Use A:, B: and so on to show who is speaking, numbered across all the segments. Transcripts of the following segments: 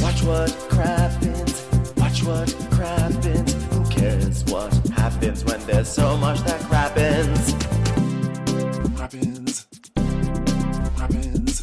A: Watch what crappens. Watch what crappens. Who cares what happens when there's so much that crappens? Crappens. Crappens.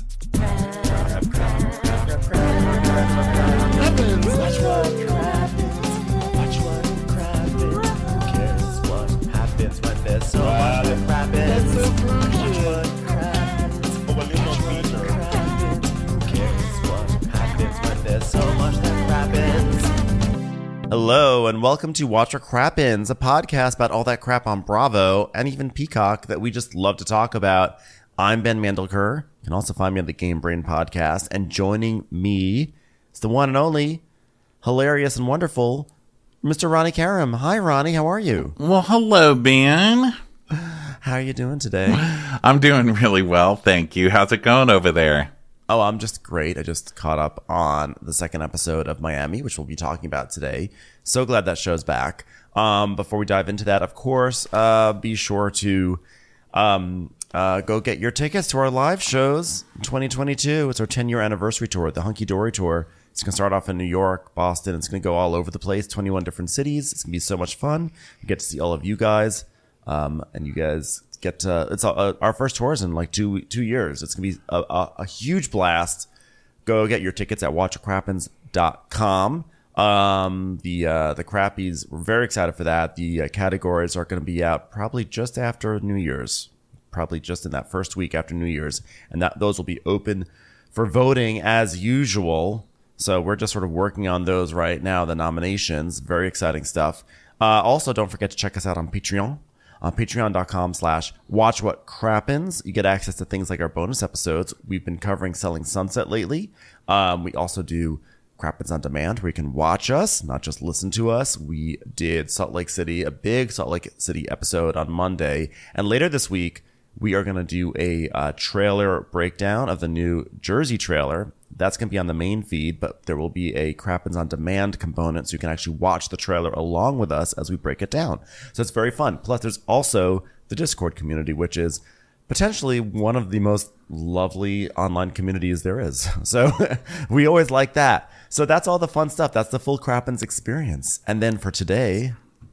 A: Crappens. Watch what crappens. Watch what crappens. Who cares what happens when there's so much that crappens? Watch what crappens. Watch what crappens. Who cares what happens when there's so much that crappens? Hello, and welcome to Watch What Crappens, a podcast about all that crap on Bravo and even Peacock that we just love to talk about. I'm Ben Mandelker. You can also find me on the Game Brain podcast. And joining me is the one and only, hilarious and wonderful, Mr. Ronnie Karam. Hi, Ronnie. How are you?
B: Well, hello, Ben.
A: How are you doing today?
B: I'm doing really well, thank you. How's it going over there?
A: Oh, I'm just great. I just caught up on the second episode of Miami, which we'll be talking about today. So glad that show's back. Before we dive into that, of course, be sure to go get your tickets to our live shows in 2022. It's our 10-year anniversary tour, the Hunky Dory Tour. It's going to start off in New York, Boston. It's going to go all over the place, 21 different cities. It's going to be so much fun. We get to see all of you guys, and you guys get to, it's our first tours in like two years. It's going to be a huge blast. Go get your tickets at watchwhatcrappens.com. The crappies, we're very excited for that. The categories are going to be out probably just after New Year's, probably just in that first week after New Year's, and those will be open for voting as usual. So we're just sort of working on those right now, the nominations. Very exciting stuff. Also, don't forget to check us out on Patreon. On patreon.com/watchwhatcrappens. You get access to things like our bonus episodes. We've been covering Selling Sunset lately. We also do Crappens on Demand, where you can watch us, not just listen to us. We did Salt Lake City, a big Salt Lake City episode on Monday. And later this week, we are going to do a trailer breakdown of the new Jersey trailer. That's going to be on the main feed, but there will be a Crappens on Demand component, so you can actually watch the trailer along with us as we break it down. So it's very fun. Plus, there's also the Discord community, which is potentially one of the most lovely online communities there is. So we always like that. So that's all the fun stuff. That's the full Crappens experience. And then for today,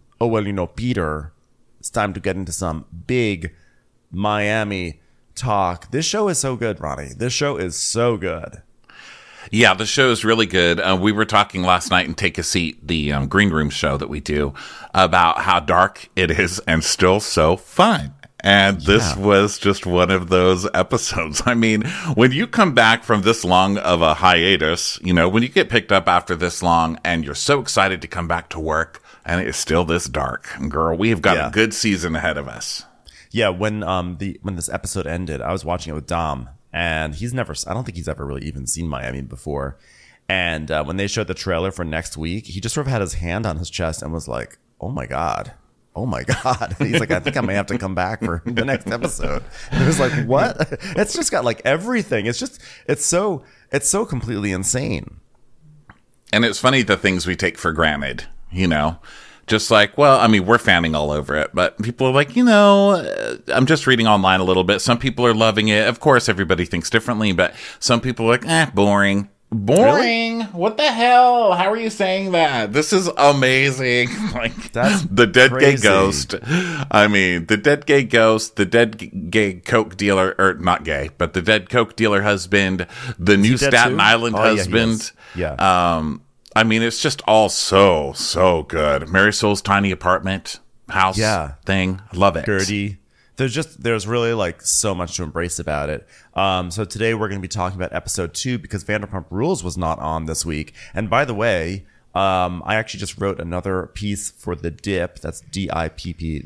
A: Peter, it's time to get into some big Miami talk. This show is so good, Ronnie. This show is so good.
B: Yeah, the show is really good. We were talking last night in Take a Seat, the Green Room show that we do, about how dark it is and still so fun. And this was just one of those episodes. I mean, when you come back from this long of a hiatus, you know, when you get picked up after this long and you're so excited to come back to work and it's still this dark, girl, we have got a good season ahead of us.
A: Yeah, when this episode ended, I was watching it with Dom, and I don't think he's ever really even seen Miami before. And when they showed the trailer for next week, he just sort of had his hand on his chest and was like, "Oh my god." He's like, "I think I may have to come back for the next episode." And it was like, what? It's just got like everything. It's so completely insane.
B: And it's funny the things we take for granted, you know. Just like, well, I mean, we're fanning all over it, but people are like, you know, I'm just reading online a little bit. Some people are loving it. Of course, everybody thinks differently, but some people are like, boring. Boring? Really? What the hell? How are you saying that? This is amazing. Like,
A: that's
B: the dead
A: crazy.
B: Gay ghost. I mean, the dead gay ghost, the dead gay Coke dealer, or not gay, but the dead Coke dealer husband, the new Staten Island husband.
A: Yeah.
B: I mean, it's just all so good. Marisol's tiny apartment house thing. I love it.
A: Gertie. There's really like so much to embrace about it. So today we're going to be talking about episode 2 because Vanderpump Rules was not on this week. And by the way, I actually just wrote another piece for The Dip. That's DIPP,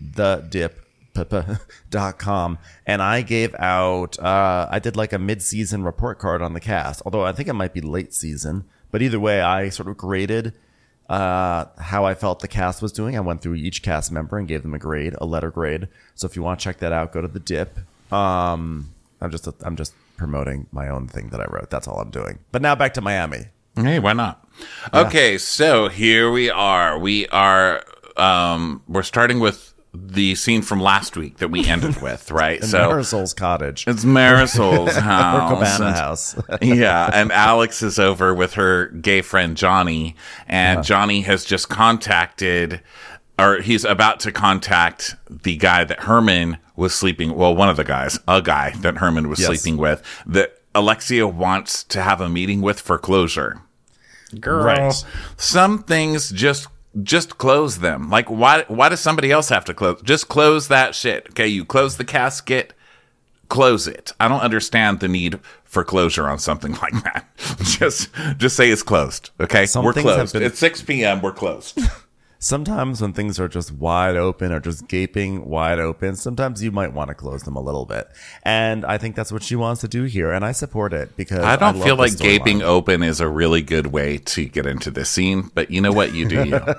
A: thedip.com. And I gave out, I did like a mid-season report card on the cast, although I think it might be late season. But either way, I sort of graded how I felt the cast was doing. I went through each cast member and gave them a letter grade. So if you want to check that out, go to The Dip. I'm just promoting my own thing that I wrote. That's all I'm doing. But now back to Miami.
B: Hey, why not? Yeah. Okay, so here we are. We're starting with the scene from last week that we ended with, right?
A: In Marisol's cottage.
B: It's Marisol's house.
A: Or Cabana house.
B: Yeah, and Alex is over with her gay friend Johnny, and Johnny has just contacted, or he's about to contact the guy that Herman was sleeping, well, one of the guys, a guy that Herman was sleeping with, that Alexia wants to have a meeting with for closure. Girl,
A: right.
B: Some things just close them. Like, why does somebody else have to close? Just close that shit. Okay, you close the casket, close it. I don't understand the need for closure on something like that. Just say it's closed. Okay, we're closed. It's 6 p.m. We're closed.
A: Sometimes when things are just wide open or just gaping wide open, sometimes you might want to close them a little bit. And I think that's what she wants to do here. And I support it because
B: I don't feel like gaping open is a really good way to get into this scene. But you know what? You do you.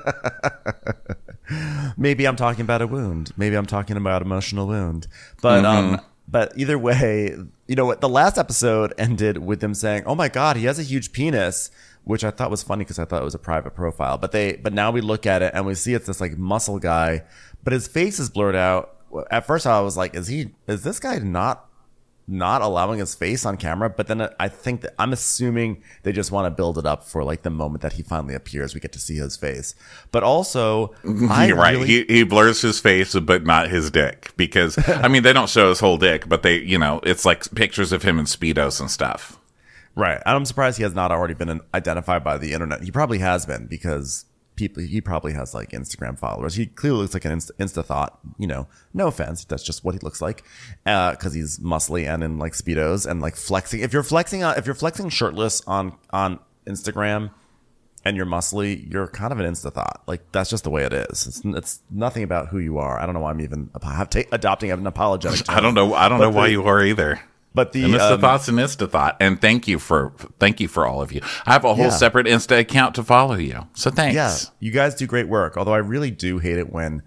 A: Maybe I'm talking about a wound. Maybe I'm talking about emotional wound. But but either way, you know what? The last episode ended with them saying, "Oh my God, he has a huge penis," which I thought was funny because I thought it was a private profile. But now we look at it and we see it's this like muscle guy, but his face is blurred out. At first I was like, is this guy not allowing his face on camera? But then I think that I'm assuming they just want to build it up for like the moment that he finally appears, we get to see his face. But also,
B: you're right. He blurs his face, but not his dick, because I mean, they don't show his whole dick, but they, it's like pictures of him in Speedos and stuff.
A: Right. I'm surprised he has not already been identified by the internet. He probably has been because he probably has like Instagram followers. He clearly looks like an Insta thought, no offense. That's just what he looks like. Cause he's muscly and in like Speedos and like flexing. If you're flexing shirtless on Instagram and you're muscly, you're kind of an Insta thought. Like that's just the way it is. It's nothing about who you are. I don't know why I'm even adopting an apologetic tone.
B: I don't know why you are either.
A: But the
B: Insta Thought's an Insta Thought, and thank you for all of you. I have a whole separate Insta account to follow you, so thanks.
A: Yeah, you guys do great work. Although I really do hate it when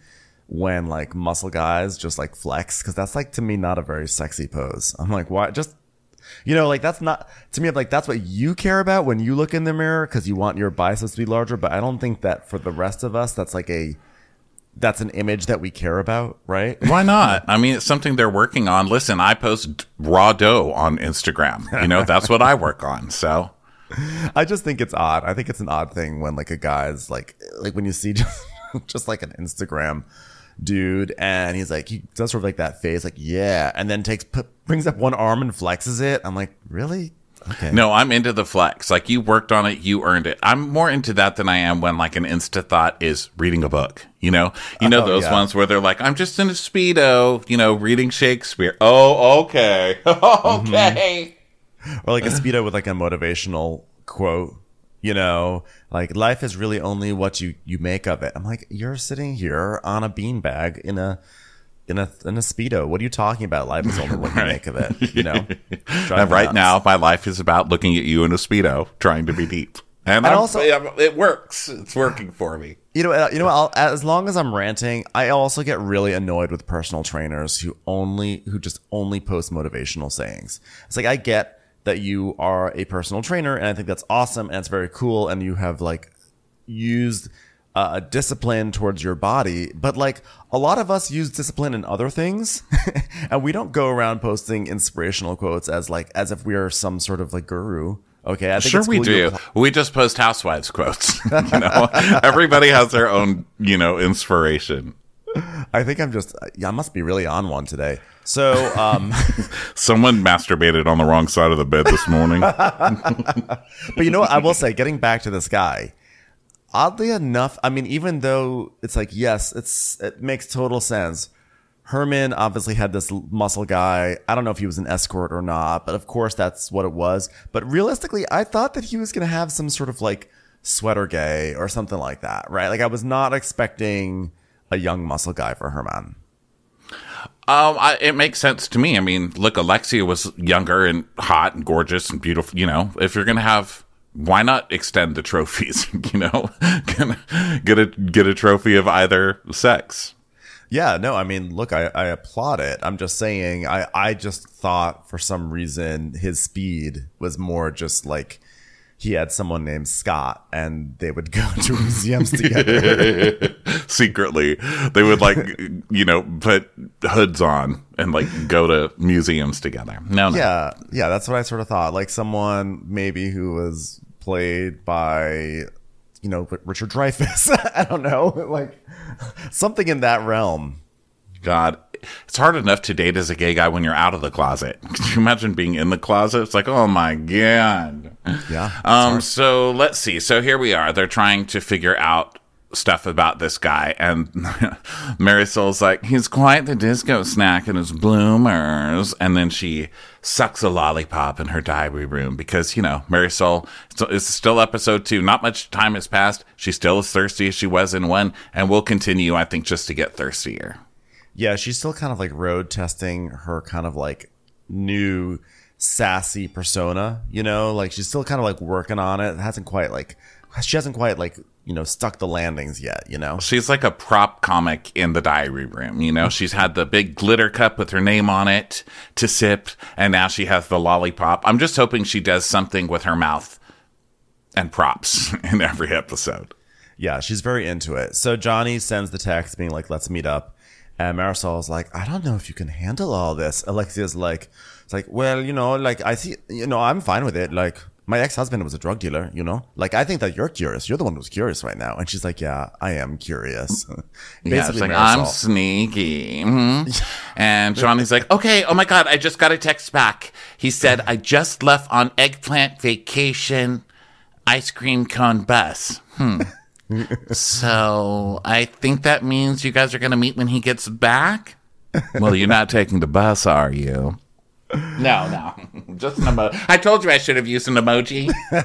A: like muscle guys just like flex, because that's like to me not a very sexy pose. I'm like, why? Just like that's not to me. I'm like, that's what you care about when you look in the mirror because you want your biceps to be larger. But I don't think that for the rest of us, that's an image that we care about, right?
B: Why not? I mean, it's something they're working on. Listen, I post raw dough on Instagram. That's what I work on. So
A: I just think it's odd. I think it's an odd thing when like a guy's like when you see just like an Instagram dude and he does sort of like that face, like, yeah. And then brings up one arm and flexes it. I'm like, really? Okay.
B: No, I'm into the flex. Like, you worked on it, you earned it. I'm more into that than I am when like an Insta Thought is reading a book. Those ones where they're like, I'm just in a Speedo, reading Shakespeare. Oh, okay. Okay.
A: Or like a Speedo with like a motivational quote, like life is really only what you make of it. I'm like, you're sitting here on a beanbag in a Speedo. What are you talking about? Life is only what you make of it.
B: And right now, my life is about looking at you in a Speedo, trying to be deep. And also, it works. It's working for me.
A: As long as I'm ranting, I also get really annoyed with personal trainers who just only post motivational sayings. It's like, I get that you are a personal trainer, and I think that's awesome, and it's very cool, and you have like used a discipline towards your body, but like a lot of us use discipline in other things and we don't go around posting inspirational quotes as if we are some sort of like guru. Okay, I think
B: sure, we do. We just post housewives quotes. Everybody has their own, inspiration.
A: I think I must be really on one today. So,
B: someone masturbated on the wrong side of the bed this morning.
A: But you know what? I will say, getting back to this guy, oddly enough, I mean, even though it's like, yes, it makes total sense. Herman obviously had this muscle guy. I don't know if he was an escort or not, but of course that's what it was. But realistically, I thought that he was going to have some sort of like sweater gay or something like that, right? Like I was not expecting a young muscle guy for Herman.
B: It makes sense to me. I mean, look, Alexia was younger and hot and gorgeous and beautiful. If you're going to have, why not extend the trophies? Get a trophy of either sex.
A: Yeah, no, I mean, look, I applaud it. I'm just saying, I just thought for some reason his speed was more just like he had someone named Scott, and they would go to museums together.
B: Secretly, they would put hoods on and go to museums together. No.
A: Yeah, that's what I sort of thought. Like someone maybe who was played by, Richard Dreyfuss. I don't know, like something in that realm.
B: God, it's hard enough to date as a gay guy when you're out of the closet. Could you imagine being in the closet? It's like, oh my God.
A: Yeah.
B: So let's see. So here we are. They're trying to figure out stuff about this guy, and Marisol's like, he's quite the disco snack in his bloomers, and then she sucks a lollipop in her diary room because Marisol, it's still episode 2, not much time has passed, she's still as thirsty as she was in 1, and will continue, I think, just to get thirstier.
A: Yeah, she's still kind of like road testing her kind of like new sassy persona, like she's still kind of like working on it. She hasn't quite stuck the landings yet,
B: She's like a prop comic in the diary room, She's had the big glitter cup with her name on it to sip, and now she has the lollipop. I'm just hoping she does something with her mouth and props in every episode.
A: Yeah, she's very into it. So Johnny sends the text being like, let's meet up. And Marisol's like, I don't know if you can handle all this. Alexia's like, it's like, well, I see, I'm fine with it. Like, my ex-husband was a drug dealer, Like, I think that you're curious. You're the one who's curious right now. And she's like, yeah, I am curious.
B: Yeah, it's like, I'm sneaky. Mm-hmm. And Johnny's like, okay, oh my God, I just got a text back. He said, I just left on eggplant vacation, ice cream cone bus. So I think that means you guys are going to meet when he gets back? Well, you're not taking the bus, are you? No. Just an emoji. I told you I should have used an emoji.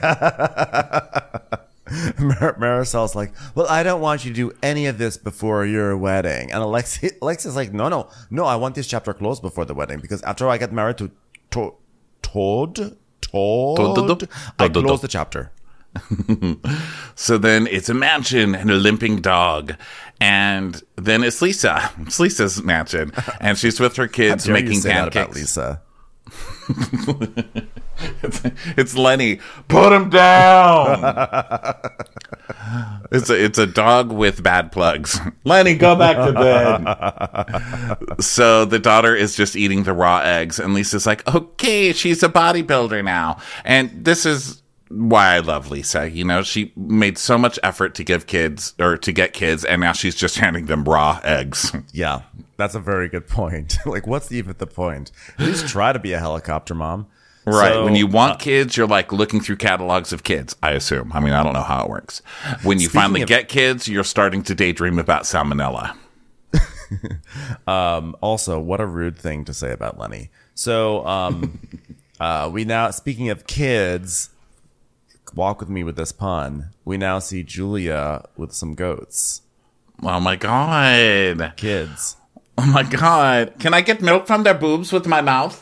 A: Marisol's like, well, I don't want you to do any of this before your wedding. And Alexia's like, no, I want this chapter closed before the wedding because after I get married to Todd, I close the chapter.
B: So then it's a mansion and a limping dog, and then it's Lisa. It's Lisa's mansion, and she's with her kids making pancakes.
A: About Lisa.
B: It's Lenny. Put him down. It's a dog with bad plugs. Lenny, go back to bed. So the daughter is just eating the raw eggs, and Lisa's like, okay, she's a bodybuilder now, and this is why I love Lisa. She made so much effort to get kids, and now she's just handing them raw eggs.
A: Yeah, that's a very good point. Like, what's even the point? At least try to be a helicopter mom.
B: Right. So, when you want kids, you're like looking through catalogs of kids, I assume. I mean, I don't know how it works. When you finally get kids, you're starting to daydream about salmonella.
A: Also, what a rude thing to say about Lenny. So, we now, speaking of kids, walk with me with this pun. We now see Julia with some goats.
B: Oh my God.
A: Kids.
B: Oh my God. Can I get milk from their boobs with my mouth?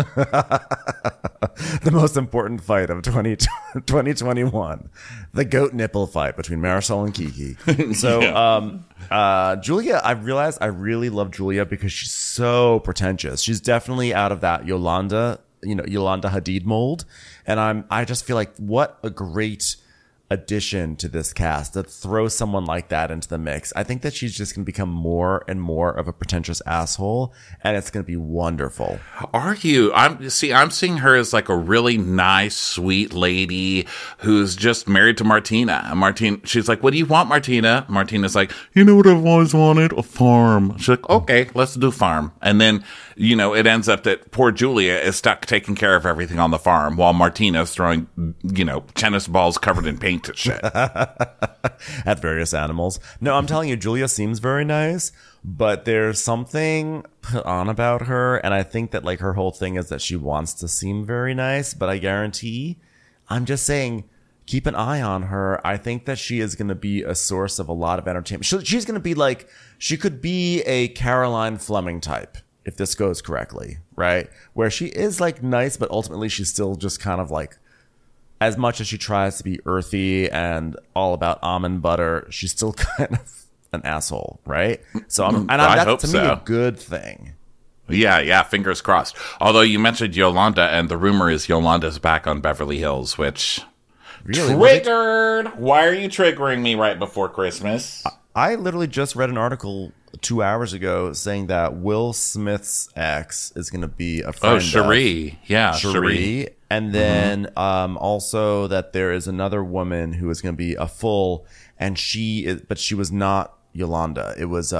A: The most important fight of 2021. The goat nipple fight between Marisol and Kiki. So, Julia, I realized I really love Julia because she's so pretentious. She's definitely out of that Yolanda Hadid mold. And I just feel like what a great addition to this cast to throw someone like that into the mix. I think that she's just going to become more and more of a pretentious asshole, and it's going to be wonderful.
B: Are you? I'm seeing her as like a really nice, sweet lady who's just married to Martina. She's like, what do you want, Martina? Martina's like, you know what I've always wanted? A farm. She's like, okay, let's do farm. And then, it ends up that poor Julia is stuck taking care of everything on the farm while Martina's throwing, tennis balls covered in paint at shit.
A: At various animals. No, I'm telling you, Julia seems very nice, but there's something put on about her, and I think that like her whole thing is that she wants to seem very nice, but I guarantee, I'm just saying, keep an eye on her. I think that she is going to be a source of a lot of entertainment. She's going to be like, she could be a Caroline Fleming type if this goes correctly, right? Where she is like nice, but ultimately she's still just kind of like, as much as she tries to be earthy and all about almond butter, she's still kind of an asshole, right? So that's to me a good thing.
B: Yeah, fingers crossed. Although you mentioned Yolanda, and the rumor is Yolanda's back on Beverly Hills, which
A: Really?
B: Triggered. Why are you triggering me right before Christmas?
A: I literally just read an article 2 hours ago saying that Will Smith's ex is going to be a friend.
B: Oh, Cherie. Yeah,
A: Cherie. And then also that there is another woman who is going to be a full, and but she was not Yolanda. It was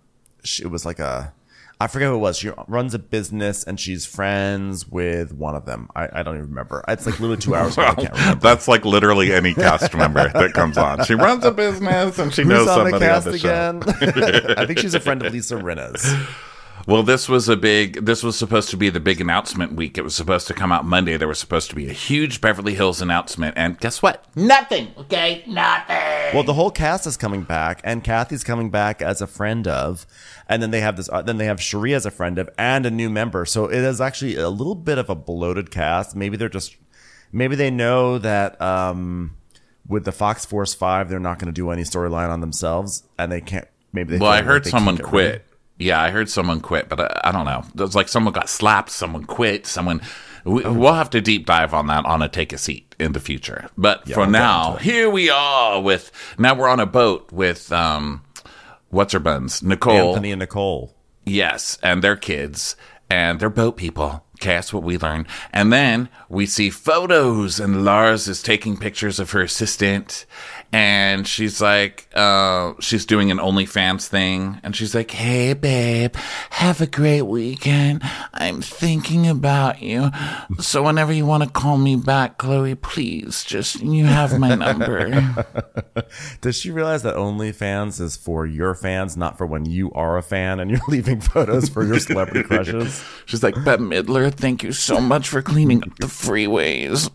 A: like I forget who it was. She runs a business and she's friends with one of them. I don't even remember. It's like literally 2 hours ago. I can't remember.
B: That's like literally any cast member that comes on. She runs a business and she knows somebody on the show.
A: I think she's a friend of Lisa Rinna's.
B: Well, this was supposed to be the big announcement week. It was supposed to come out Monday. There was supposed to be a huge Beverly Hills announcement. And guess what? Nothing. Okay? Nothing.
A: Well, the whole cast is coming back, and Kathy's coming back as a friend of, and then they have then they have Cherie as a friend of, and a new member. So it is actually a little bit of a bloated cast. Maybe they know that with the Fox Force 5, they're not going to do any storyline on themselves, and they can't.
B: Well, I heard someone quit. Yeah, I heard someone quit, but I don't know. It was like someone got slapped, someone quit, we'll have to deep dive on that on a Take a Seat in the future. But for now, here we are now we're on a boat with, what's her buns? Nicole.
A: Anthony and Nicole.
B: Yes, and their kids, and they're boat people. Okay, that's what we learned. And then we see photos, and Lars is taking pictures of her assistant, and she's like, she's doing an OnlyFans thing, and she's like, hey, babe, have a great weekend. I'm thinking about you. So whenever you want to call me back, Chloe, please, you have my number.
A: Does she realize that OnlyFans is for your fans, not for when you are a fan and you're leaving photos for your celebrity crushes?
B: She's like, Bette Midler, thank you so much for cleaning up the freeways.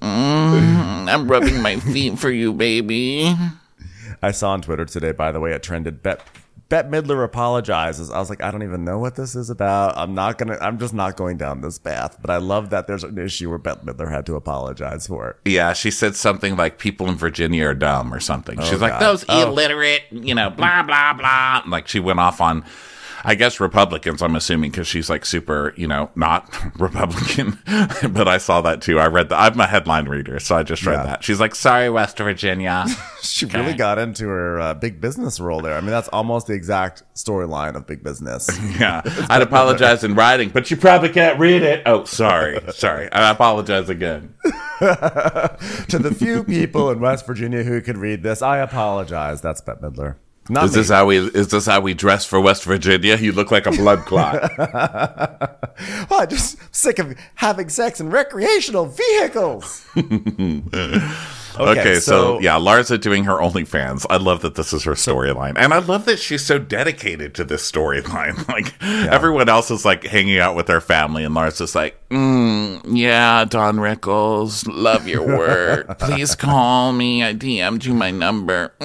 B: I'm rubbing my feet for you, baby.
A: I saw on Twitter today, by the way, it trended Bette Midler apologizes. I was like, I don't even know what this is about. I'm just not going down this path. But I love that there's an issue where Bette Midler had to apologize for it.
B: Yeah, she said something like people in Virginia are dumb or something. She's like, those illiterate, blah, blah, blah. And like she went off on, I guess, Republicans, I'm assuming, because she's like super, not Republican. But I saw that too. I'm a headline reader, so I just read that. She's like, sorry, West Virginia.
A: She really got into her big business role there. I mean, that's almost the exact storyline of Big Business.
B: Yeah. I'd apologize in writing, but you probably can't read it. Oh, sorry. I apologize again.
A: To the few people in West Virginia who could read this, I apologize. That's Bette Midler.
B: Is this how we dress for West Virginia? You look like a blood clot.
A: Well, I'm just sick of having sex in recreational vehicles.
B: Okay, so yeah, Larsa doing her OnlyFans. I love that this is her storyline. And I love that she's so dedicated to this storyline. Like, everyone else is like hanging out with their family, and Larsa's like, yeah, Don Rickles, love your work. Please call me. I DM'd you my number.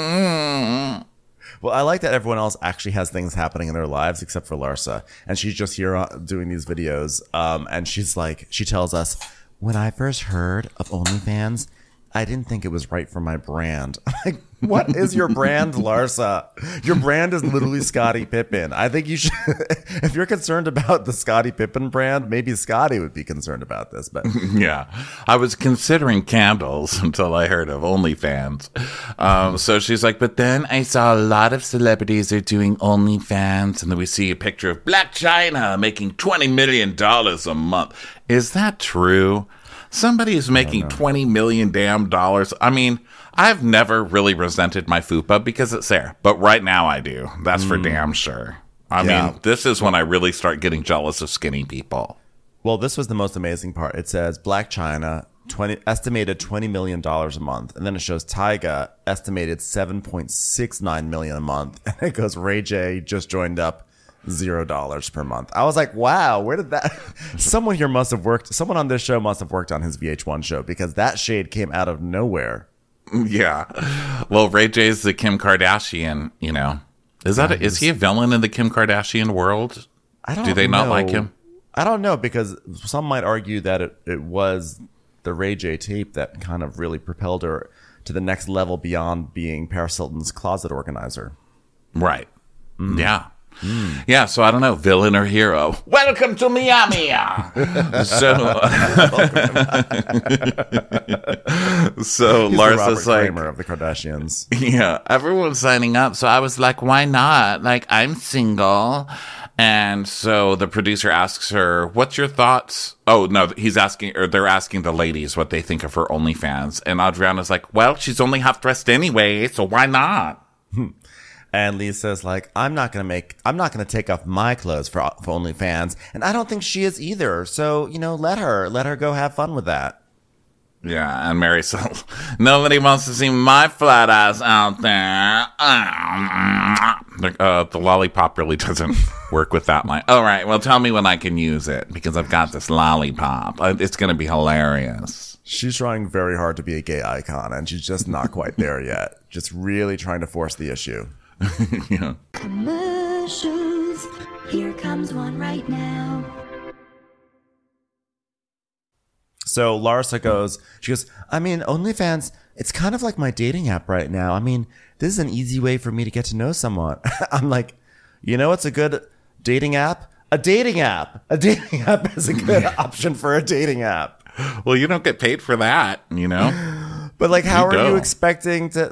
A: Well, I like that everyone else actually has things happening in their lives except for Larsa. And she's just here doing these videos. And she tells us, when I first heard of OnlyFans, I didn't think it was right for my brand. I'm like, what is your brand, Larsa? Your brand is literally Scottie Pippen. I think you should, if you're concerned about the Scottie Pippen brand, maybe Scottie would be concerned about this. But
B: yeah, I was considering candles until I heard of OnlyFans. So she's like, but then I saw a lot of celebrities are doing OnlyFans, and then we see a picture of Black China making $20 million a month. Is that true? Somebody is making $20 million damn dollars. I mean, I've never really resented my fupa because it's there, but right now I do. That's for damn sure. I mean, this is when I really start getting jealous of skinny people.
A: Well, this was the most amazing part. It says Black China, estimated $20 million a month. And then it shows Tyga, estimated $7.69 million a month. And it goes, Ray J just joined up. $0 per month. I was like, wow, where did that? Someone on this show must have worked on his VH1 show, because that shade came out of nowhere.
B: Yeah. Well, Ray J's the Kim Kardashian, is he a villain in the Kim Kardashian world? Do they not like him?
A: I don't know, because some might argue that it was the Ray J tape that kind of really propelled her to the next level beyond being Paris Hilton's closet organizer.
B: Right. Yeah. Yeah, so I don't know, villain or hero. Welcome to Miami. So
A: He's
B: Larsa's
A: the Robert
B: like,
A: Kramer of the Kardashians.
B: yeah, everyone's signing up. So I was like, why not? Like, I'm single. And so the producer asks her, what's your thoughts? Oh, no, they're asking the ladies what they think of her OnlyFans. And Adriana's like, well, she's only half dressed anyway, so why not?
A: And Lisa's like, I'm not gonna take off my clothes for OnlyFans, and I don't think she is either. So, let her go have fun with that.
B: Yeah, and Mary says, nobody wants to see my flat ass out there. The lollipop really doesn't work with that line. All right, well, tell me when I can use it, because I've got this lollipop. It's going to be hilarious.
A: She's trying very hard to be a gay icon, and she's just not quite there yet. Just really trying to force the issue.
B: Yeah.
C: Commercials. Here comes one right now.
A: So Larsa goes, OnlyFans, it's kind of like my dating app right now. This is an easy way for me to get to know someone. I'm like, what's a good dating app? A dating app. A dating app is a good option for a dating app.
B: Well, you don't get paid for that,
A: But how are you expecting to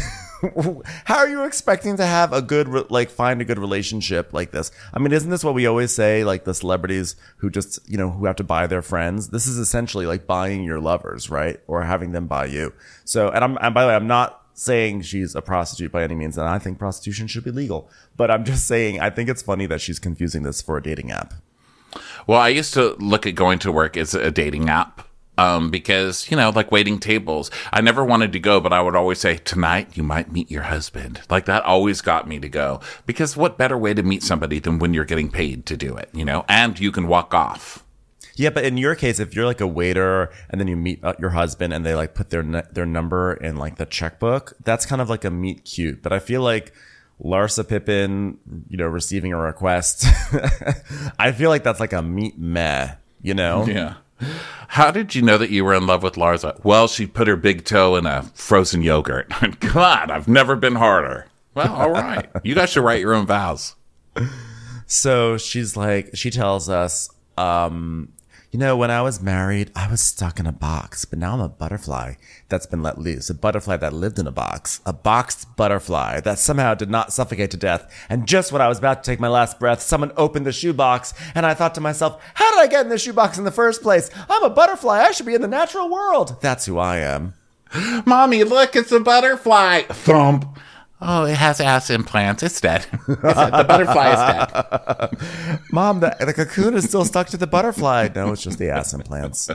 A: how are you expecting to have a good, find a good relationship like this? Isn't this what we always say? Like the celebrities who just, who have to buy their friends. This is essentially like buying your lovers, right? Or having them buy you. So, and by the way, I'm not saying she's a prostitute by any means. And I think prostitution should be legal, but I'm just saying, I think it's funny that she's confusing this for a dating app.
B: Well, I used to look at going to work as a dating app. Because, like waiting tables, I never wanted to go, but I would always say, tonight you might meet your husband. Like that always got me to go, because what better way to meet somebody than when you're getting paid to do it, and you can walk off.
A: Yeah. But in your case, if you're like a waiter and then you meet your husband and they put their number in the checkbook, that's kind of like a meet cute. But I feel like Larsa Pippen, receiving a request, I feel like that's like a meet meh,
B: Yeah. How did you know that you were in love with Larsa? Well, she put her big toe in a frozen yogurt. God, I've never been harder. Well, all right. You guys should write your own vows.
A: So she tells us, when I was married, I was stuck in a box, but now I'm a butterfly that's been let loose. A butterfly that lived in a box. A boxed butterfly that somehow did not suffocate to death. And just when I was about to take my last breath, someone opened the shoebox, and I thought to myself, how did I get in this shoebox in the first place? I'm a butterfly. I should be in the natural world. That's who I am.
B: Mommy, look, it's a butterfly. Thump. Oh, it has ass implants. It's dead. The butterfly is dead.
A: Mom, the cocoon is still stuck to the butterfly. No, it's just the ass implants.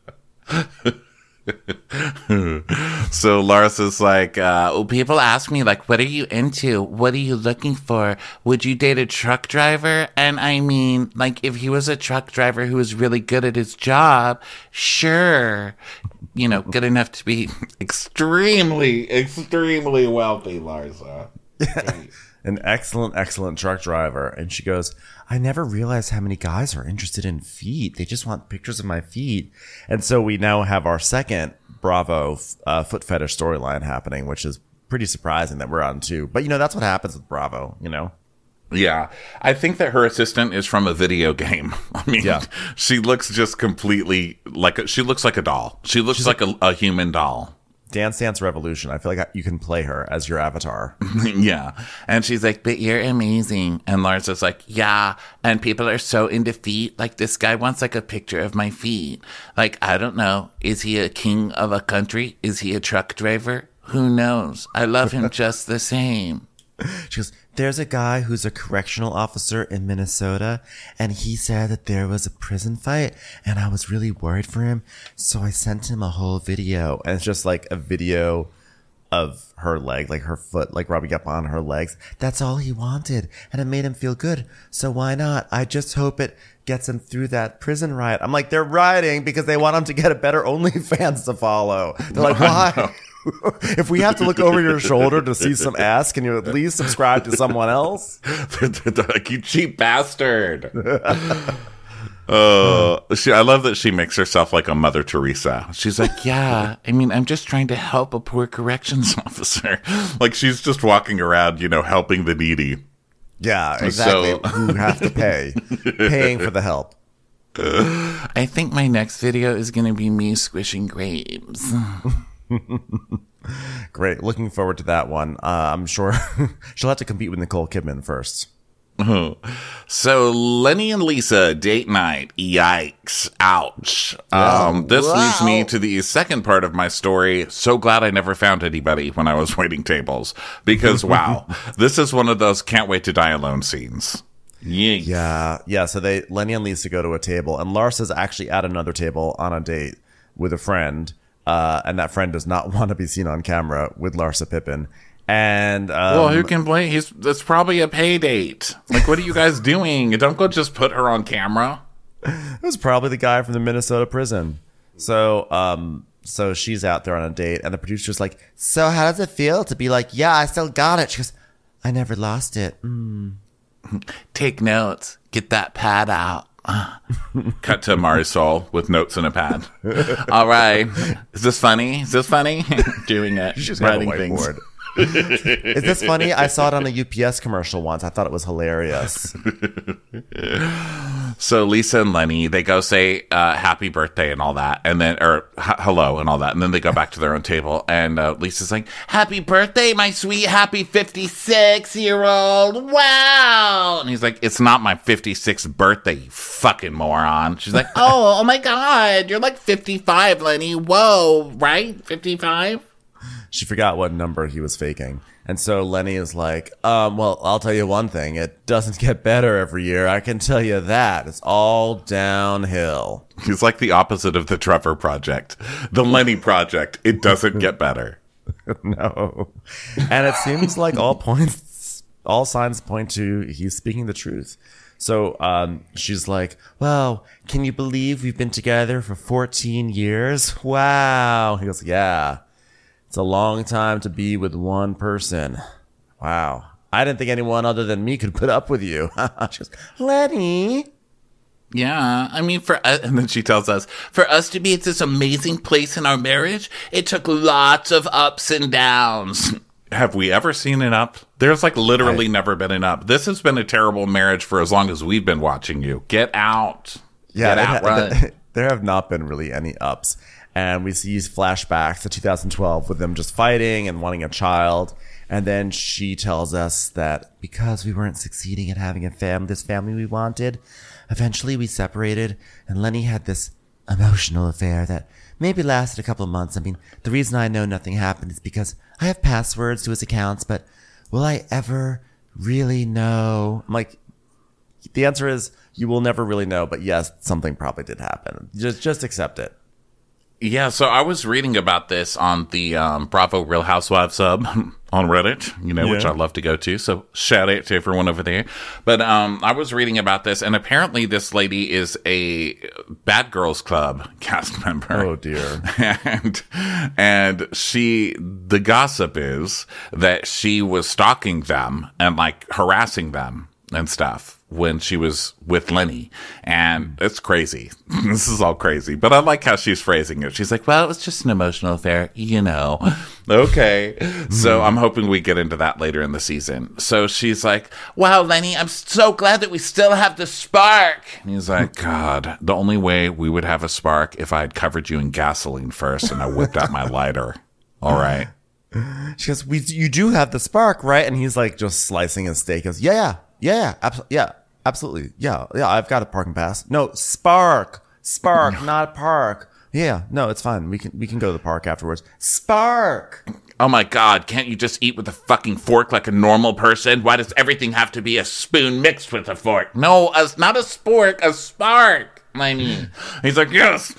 B: So Larsa's like, people ask me, what are you into? What are you looking for? Would you date a truck driver? And if he was a truck driver who was really good at his job, sure. Good enough to be extremely, extremely wealthy, Larsa.
A: An excellent truck driver. And she goes, I never realized how many guys are interested in feet. They just want pictures of my feet. And so we now have our second Bravo foot fetish storyline happening, which is pretty surprising that we're on too. But, that's what happens with Bravo,
B: Yeah. I think that her assistant is from a video game.
A: Yeah.
B: She looks just completely she looks like a doll. She looks like a human doll.
A: Dance Dance Revolution. I feel like you can play her as your avatar.
B: Yeah. And she's like, but you're amazing. And Larsa's like, yeah. And people are so into feet. This guy wants a picture of my feet. I don't know. Is he a king of a country? Is he a truck driver? Who knows? I love him just the same.
A: She goes, there's a guy who's a correctional officer in Minnesota, and he said that there was a prison fight, and I was really worried for him, so I sent him a whole video. And it's just a video of her leg, her foot, rubbing up on her legs. That's all he wanted, and it made him feel good. So why not? I just hope it gets him through that prison riot. I'm like, they're rioting because they want him to get a better OnlyFans to follow. They're like, why? If we have to look over your shoulder to see some ass, can you at least subscribe to someone else?
B: You cheap bastard. I love that she makes herself like a Mother Teresa. She's like, yeah, I'm just trying to help a poor corrections officer. She's just walking around, helping the needy.
A: Yeah, exactly.
B: So-
A: Who have to pay. Paying for the help.
B: I think my next video is going to be me squishing grapes.
A: Great. Looking forward to that one. I'm sure she'll have to compete with Nicole Kidman first.
B: So Lenny and Lisa date night. Yikes. Ouch. This leads me to the second part of my story. So glad I never found anybody when I was waiting tables, because wow, this is one of those can't wait to die alone scenes. Yikes.
A: Yeah. So Lenny and Lisa go to a table, and Lars is actually at another table on a date with a friend, and that friend does not want to be seen on camera with Larsa Pippen. And
B: well, who can blame? That's probably a pay date. Like, what are you guys doing? Don't go just put her on camera.
A: it was probably the guy from the Minnesota prison. So she's out there on a date, and the producer's like, "So how does it feel to be like, yeah, I still got it?" She goes, "I never lost it."
B: Take notes. Get that pad out. Cut to Marisol with notes and a pad. All right. Is this funny? Doing it.
A: She's got a
B: writing things.
A: whiteboard. Is this funny? I saw it on a UPS commercial once. I thought it was hilarious.
B: So Lisa and Lenny, they go say happy birthday and all that, and then hello and all that, and then they go back to their own table, and Lisa's like, "Happy birthday, my sweet happy 56-year-old! Wow!" And he's like, "It's not my 56th birthday, you fucking moron." She's like, "Oh my God, you're like 55, Lenny. Whoa, right? 55."
A: She forgot what number he was faking. And so Lenny is like, well, I'll tell you one thing. It doesn't get better every year. I can tell you that. It's all downhill.
B: He's like the opposite of the Trevor Project. The Lenny Project. It doesn't get better.
A: No. And it seems like all signs point to he's speaking the truth. So she's like, "Well, can you believe we've been together for 14 years? Wow." He goes, "Yeah. It's a long time to be with one person. Wow. I didn't think anyone other than me could put up with you." She goes, "Lenny."
B: Yeah, I mean, and then she tells us, for us to be at this amazing place in our marriage, it took lots of ups and downs. Have we ever seen an up? There's like literally never been an up. This has been a terrible marriage for as long as we've been watching you. Get out.
A: Yeah,
B: Get out, run.
A: There have not been really any ups. And we see flashbacks to 2012 with them just fighting and wanting a child. And then she tells us that because we weren't succeeding at having this family we wanted, eventually we separated, and Lenny had this emotional affair that maybe lasted a couple of months. I mean, the reason I know nothing happened is because I have passwords to his accounts, but will I ever really know? I'm like, the answer is you will never really know, but yes, something probably did happen. Just accept it.
B: Yeah, so I was reading about this on the Bravo Real Housewives sub on Reddit, which I love to go to. So shout out to everyone over there. But I was reading about this, and apparently this lady is a Bad Girls Club cast member.
A: Oh, dear.
B: And the gossip is that she was stalking them and like harassing them and stuff when she was with Lenny. And it's crazy. This is all crazy. But I like how she's phrasing it. She's like, well, it was just an emotional affair, Okay. So I'm hoping we get into that later in the season. So she's like, wow, Lenny, I'm so glad that we still have the spark. And he's like, God, the only way we would have a spark if I had covered you in gasoline first and I whipped out my lighter. All right.
A: She goes, you do have the spark, right? And he's like just slicing his steak. He goes, yeah, absolutely. Yeah, I've got a parking pass. No, spark, not park. Yeah, no, it's fine. We can go to the park afterwards. Spark.
B: Oh my God, can't you just eat with a fucking fork like a normal person? Why does everything have to be a spoon mixed with a fork? No, not a spork, a spark. I mean, he's like, yes.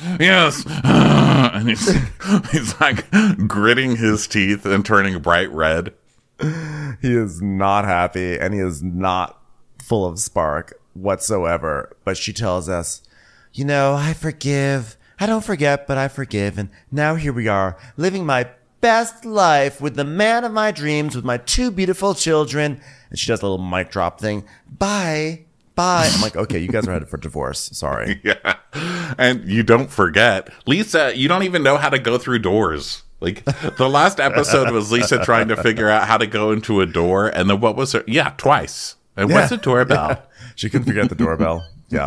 B: And he's like gritting his teeth and turning bright red.
A: He is not happy, and he is not full of spark whatsoever. But she tells us, I forgive. I don't forget, but I forgive. And now here we are, living my best life with the man of my dreams, with my two beautiful children. And she does a little mic drop thing. Bye. I'm like, okay, you guys are headed for divorce. Sorry.
B: Yeah. And you don't forget, Lisa, you don't even know how to go through doors. Like, the last episode was Lisa trying to figure out how to go into a door. And then what was her? Yeah, twice. And what's a doorbell?
A: She couldn't figure out the doorbell. Yeah.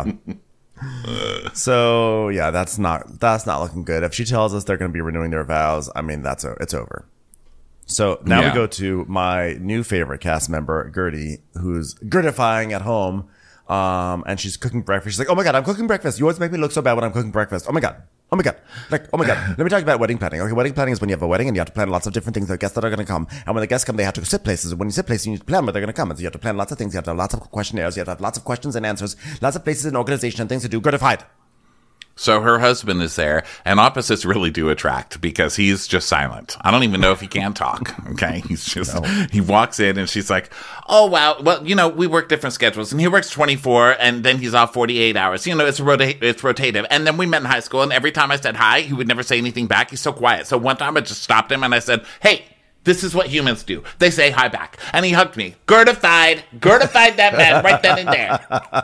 A: So yeah, that's not looking good. If she tells us they're going to be renewing their vows, I mean, it's over. So now we go to my new favorite cast member, Gertie, who's Gertifying at home. And she's cooking breakfast. She's like, oh my God, I'm cooking breakfast. You always make me look so bad when I'm cooking breakfast. Oh my God. Oh my God. Like, oh my God. Let me talk about wedding planning. Okay, wedding planning is when you have a wedding and you have to plan lots of different things. The guests that are going to come. And when the guests come, they have to sit places. And when you sit places, you need to plan where they're going to come. And so you have to plan lots of things. You have to have lots of questionnaires. You have to have lots of questions and answers. Lots of places and organization and things to do. Gertified.
B: So her husband is there, and opposites really do attract because he's just silent. I don't even know if he can talk. Okay. He's just, He walks in and she's like, oh, wow. Well, we work different schedules, and he works 24 and then he's off 48 hours. It's rotative. And then we met in high school, and every time I said hi, he would never say anything back. He's so quiet. So one time I just stopped him and I said, hey, this is what humans do. They say hi back. And he hugged me. Gertified that man right then and there.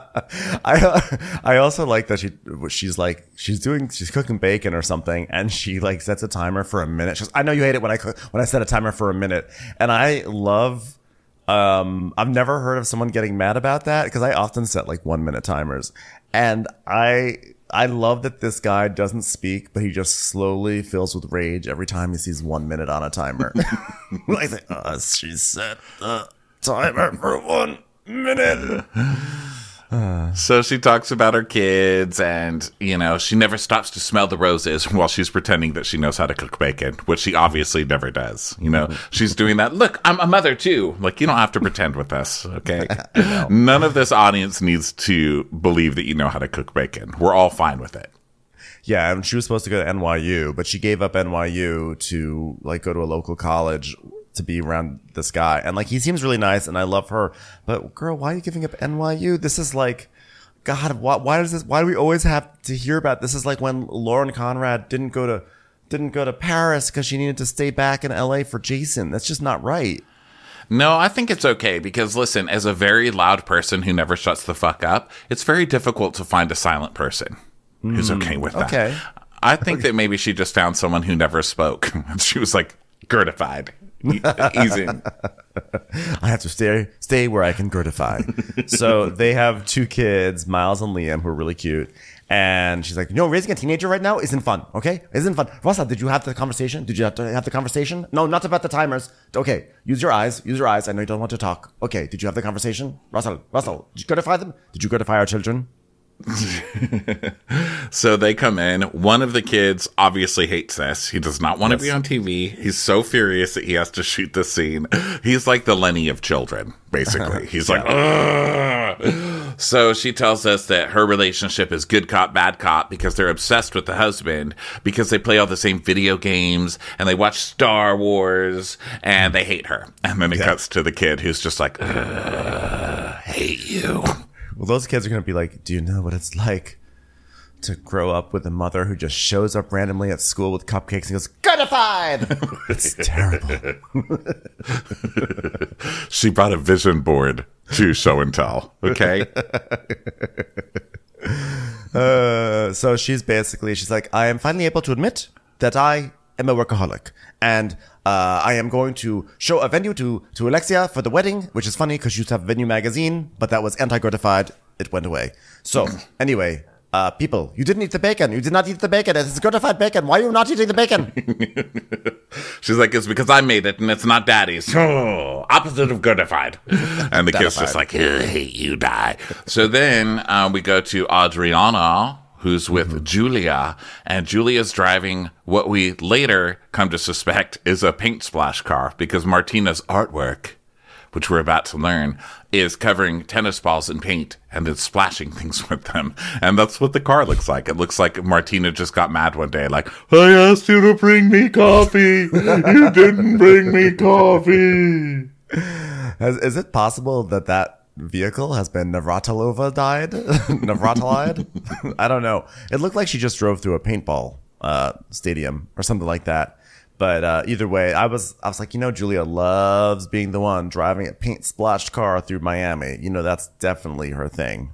A: I also like that she's cooking bacon or something, and she like sets a timer for a minute. She goes, I know you hate it when I set a timer for a minute. And I love, I've never heard of someone getting mad about that, because I often set like 1 minute timers. And I love that this guy doesn't speak, but he just slowly fills with rage every time he sees 1 minute on a timer. I think, she set the timer for 1 minute.
B: So she talks about her kids, and, she never stops to smell the roses while she's pretending that she knows how to cook bacon, which she obviously never does. She's doing that. Look, I'm a mother too. Like, you don't have to pretend with us, okay? None of this audience needs to believe that you know how to cook bacon. We're all fine with it.
A: Yeah, and she was supposed to go to NYU, but she gave up NYU to like go to a local college to be around this guy. And like, he seems really nice and I love her, but girl, why are you giving up NYU? This is like, God, why do we always have to hear about this? Is like when Lauren Conrad didn't go to Paris because she needed to stay back in LA for Jason. That's just not right.
B: No, I think it's okay because, listen, as a very loud person who never shuts the fuck up, it's very difficult to find a silent person who's okay with that.
A: Okay.
B: I think that maybe she just found someone who never spoke. She was like, Gertified. Easy.
A: I have to stay where I can Gertify. So they have 2 kids, Miles and Liam, who are really cute. And she's like, raising a teenager right now isn't fun, okay? Isn't fun. Rosa, did you have the conversation? Did you have to have the conversation? No, not about the timers. Okay, use your eyes. I know you don't want to talk. Okay, did you have the conversation? Russell, did you Gertify them? Did you Gertify our children?
B: So they come in. One of the kids obviously hates this. He does not want to be on TV. He's so furious that he has to shoot this scene. He's like the Lenny of children, basically. He's like, ugh. So she tells us that her relationship is good cop, bad cop because they're obsessed with the husband because they play all the same video games and they watch Star Wars and they hate her. And then it cuts to the kid who's just like, hate you.
A: Well, those kids are going to be like, do you know what it's like to grow up with a mother who just shows up randomly at school with cupcakes and goes, Gertified! It's terrible.
B: She brought a vision board to show and tell, okay?
A: So she's like, I am finally able to admit that I am a workaholic. And I am going to show a venue to Alexia for the wedding, which is funny because she used to have Venue magazine, but that was anti-Gertified. It went away. So anyway, people, you didn't eat the bacon. You did not eat the bacon. It's Gertified bacon. Why are you not eating the bacon?
B: She's like, it's because I made it and it's not daddy's. Oh, opposite of Gertified. And the kid's just like, I hate you, die. So then we go to Adriana, who's with Julia, and Julia's driving what we later come to suspect is a paint splash car because Martina's artwork, which we're about to learn, is covering tennis balls in paint and then splashing things with them. And that's what the car looks like. It looks like Martina just got mad one day, like, I asked you to bring me coffee. You didn't bring me coffee.
A: Is it possible that vehicle has been Navratilova-died? Navratilide? I don't know. It looked like she just drove through a paintball stadium or something like that. But either way, I was like, Julia loves being the one driving a paint splashed car through Miami. That's definitely her thing.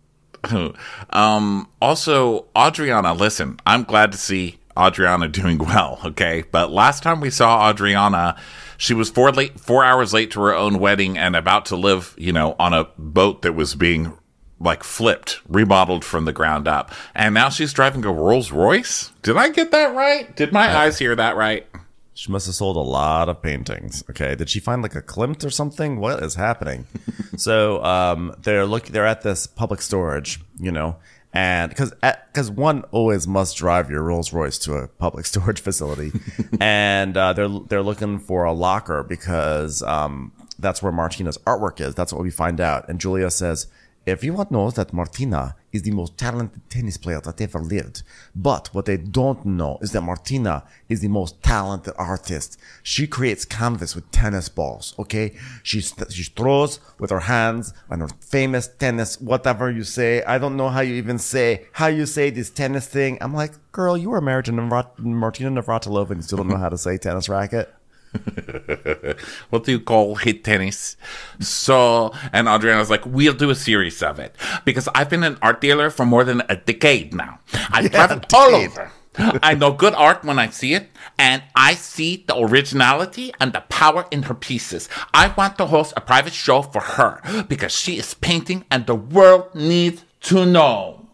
B: Also, Adriana, listen, I'm glad to see Adriana doing well, okay? But last time we saw Adriana, She was 4 hours late to her own wedding and about to live, on a boat that was being like flipped, remodeled from the ground up. And now she's driving a Rolls Royce. Did I get that right? Did my eyes hear that right?
A: She must have sold a lot of paintings. Okay. Did she find like a Klimt or something? What is happening? So, they're at this public storage, and because one always must drive your Rolls Royce to a public storage facility. And, they're looking for a locker because, that's where Martina's artwork is. That's what we find out. And Julia says, everyone knows that Martina is the most talented tennis player that ever lived. But what they don't know is that Martina is the most talented artist. She creates canvas with tennis balls, okay? She throws with her hands and her famous tennis, whatever you say. I don't know how you say this tennis thing. I'm like, girl, you were married to Martina Navratilova and you still don't know how to say tennis racket?
B: What do you call hit tennis? So, and Adriana's like, we'll do a series of it because I've been an art dealer for more than a decade now. I've traveled all over. I know good art when I see it, and I see the originality and the power in her pieces. I want to host a private show for her because she is painting and the world needs to know.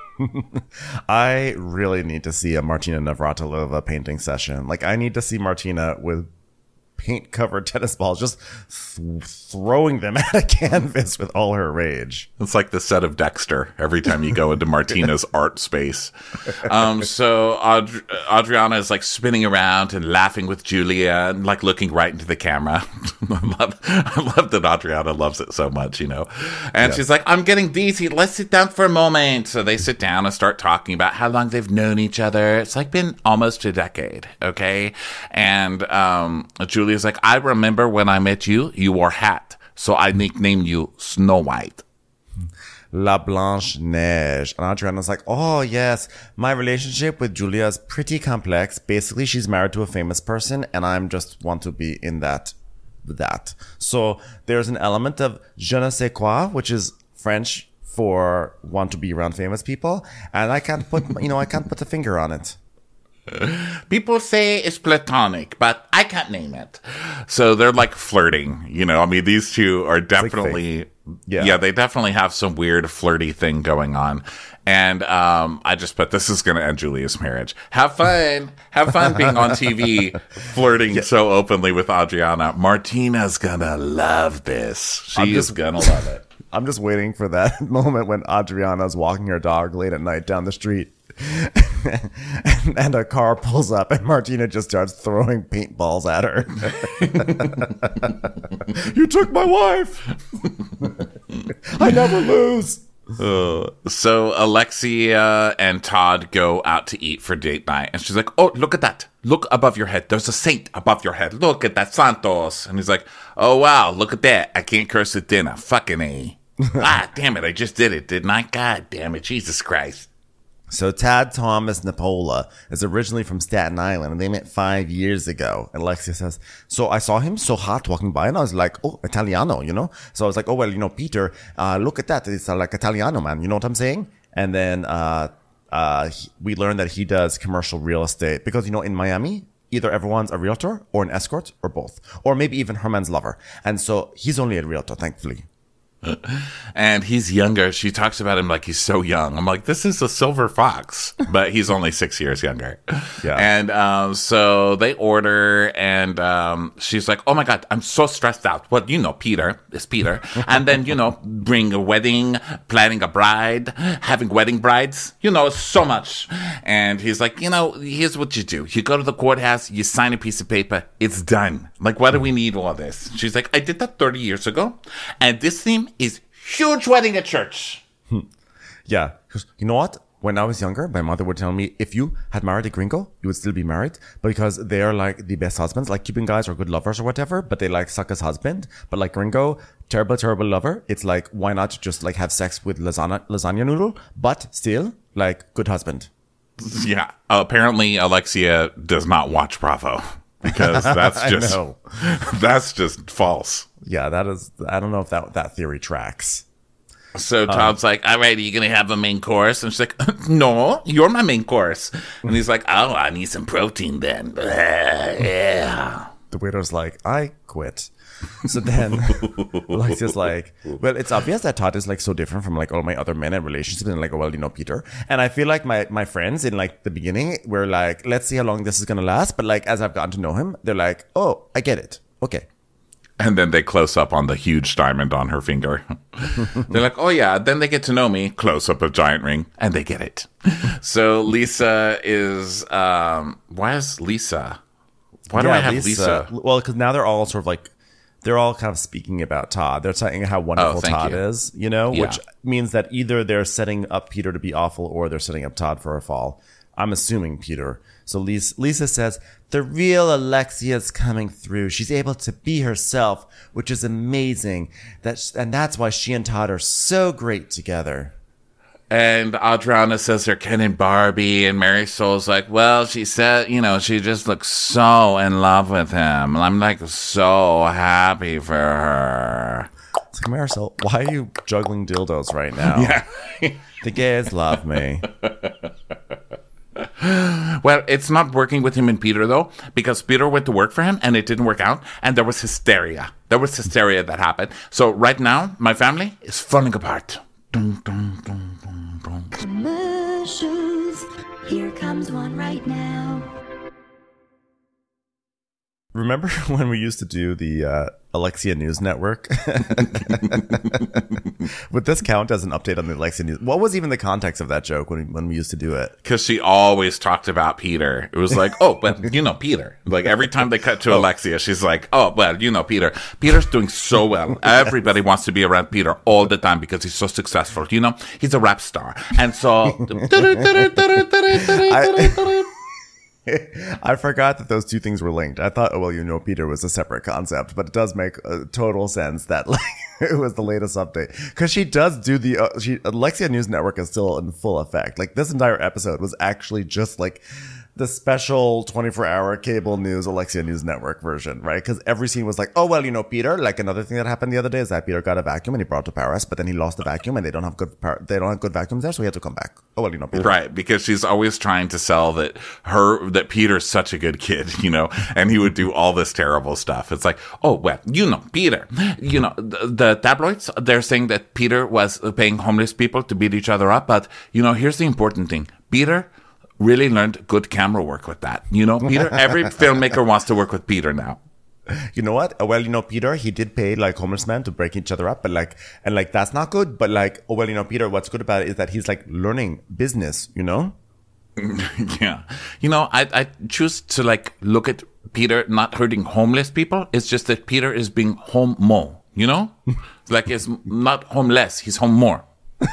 A: I really need to see a Martina Navratilova painting session. Like, I need to see Martina with paint-covered tennis balls just throwing them at a canvas with all her rage.
B: It's like the set of Dexter every time you go into Martina's art space. So Adriana is like spinning around and laughing with Julia and like looking right into the camera. I love that Adriana loves it so much, And she's like, I'm getting dizzy. Let's sit down for a moment. So they sit down and start talking about how long they've known each other. It's like been almost a decade, okay? And Julia's like, I remember when I met you, you wore hat. So I nicknamed you Snow White.
A: La Blanche Neige. And Adriana's like, oh, yes, my relationship with Julia is pretty complex. Basically, she's married to a famous person, and I'm just want to be in that. So there's an element of je ne sais quoi, which is French for want to be around famous people. And I can't put, I can't put a finger on it.
B: People say it's platonic, but I can't name it. So they're like flirting, these two are definitely, they definitely have some weird flirty thing going on. And I just put, this is going to end Julia's marriage. Have fun being on TV, flirting so openly with Adriana. Martina's gonna love this. She's gonna love it.
A: I'm just waiting for that moment when Adriana's walking her dog late at night down the street. and a car pulls up and Martina just starts throwing paintballs at her. You took my wife. I never lose.
B: So Alexia and Todd go out to eat for date night. And she's like, oh, look at that. Look above your head. There's a saint above your head. Look at that, Santos. And he's like, oh, wow, look at that. I can't curse at dinner. Fucking A. Damn it. I just did it, didn't I? God damn it. Jesus Christ.
A: So Tad Thomas Napola is originally from Staten Island, and they met 5 years ago. And Alexia says, so I saw him so hot walking by, and I was like, oh, Italiano, So I was like, oh, well, Peter, look at that. It's like Italiano, man. You know what I'm saying? And then we learned that he does commercial real estate because, in Miami, either everyone's a realtor or an escort or both, or maybe even Herman's lover. And so he's only a realtor, thankfully.
B: And he's younger. She talks about him like he's so young. I'm like, this is a silver fox, but he's only 6 years younger. Yeah. And so they order, and she's like, oh my God, I'm so stressed out. Well, Peter is Peter. And then, bring a wedding, planning a bride, having wedding brides, so much. And he's like, here's what you do. You go to the courthouse, you sign a piece of paper, it's done. Like, why do we need all this? She's like, I did that 30 years ago. And this theme is huge wedding at church.
A: Yeah. Because you know what? When I was younger, my mother would tell me, if you had married a gringo, you would still be married because they are like the best husbands. Like Cuban guys are good lovers or whatever, but they like suck as husband. But like gringo, terrible, terrible lover. It's like, why not just like have sex with lasagna noodle, but still like good husband.
B: Yeah. Apparently Alexia does not watch Bravo because that's just false.
A: Yeah, that is, I don't know if that theory tracks.
B: So Todd's like, all right, are you going to have a main course? And she's like, no, you're my main course. And he's like, oh, I need some protein then. Yeah.
A: the waiter's like, I quit. So then Alexia's like, well, it's obvious that Todd is like so different from like all my other men in relationships, and like, well, Peter. And I feel like my friends in like the beginning were like, let's see how long this is gonna last. But like as I've gotten to know him, they're like, oh, I get it. Okay.
B: And then they close up on the huge diamond on her finger. They're like, oh yeah. Then they get to know me. Close up a giant ring, and they get it. So Lisa is. Why is Lisa? Why do I have Lisa?
A: Well, because now they're all sort of like. They're all kind of speaking about Todd. They're saying how wonderful Todd is, which means that either they're setting up Peter to be awful or they're setting up Todd for a fall. I'm assuming Peter. So Lisa says, the real Alexia's coming through. She's able to be herself, which is amazing. And that's why she and Todd are so great together.
B: And Adriana says they're Ken and Barbie, and Marisol's like, well, she said, she just looks so in love with him. And I'm like so happy for her.
A: It's like, Marisol, why are you juggling dildos right now?
B: Yeah.
A: The gays love me.
B: Well, it's not working with him and Peter, though, because Peter went to work for him, and it didn't work out, and there was hysteria. There was hysteria that happened. So right now, my family is falling apart. Dun, dun, dun, dun, dun.
C: Commercials. Here comes one right now.
A: Remember when we used to do the Alexia News Network? Would this count as an update on the Alexia News? What was even the context of that joke when we used to do it?
B: Because she always talked about Peter. It was like, oh, but Peter. Like every time they cut to Alexia, she's like, oh, well, Peter. Peter's doing so well. Everybody wants to be around Peter all the time because he's so successful. He's a rap star. And so...
A: I forgot that those two things were linked. I thought, Peter was a separate concept, but it does make total sense that like it was the latest update, because she does do Alexia News Network is still in full effect. Like this entire episode was actually just like the special 24-hour cable news Alexia News Network version, right? Because every scene was like, oh, well, Peter, like another thing that happened the other day is that Peter got a vacuum and he brought it to Paris, but then he lost the vacuum and they don't have good vacuums there, so he had to come back. Oh, well, Peter.
B: Right, because she's always trying to sell that Peter's such a good kid, and he would do all this terrible stuff. It's like, oh, well, Peter, the tabloids, they're saying that Peter was paying homeless people to beat each other up, but, here's the important thing. Peter really learned good camera work with that. Peter, every filmmaker wants to work with Peter now.
A: You know what? Well, Peter, he did pay like homeless men to break each other up, but that's not good. But like, Peter, what's good about it is that he's like learning business,
B: Yeah. I choose to like look at Peter not hurting homeless people. It's just that Peter is being homo, like he's not homeless, he's home more.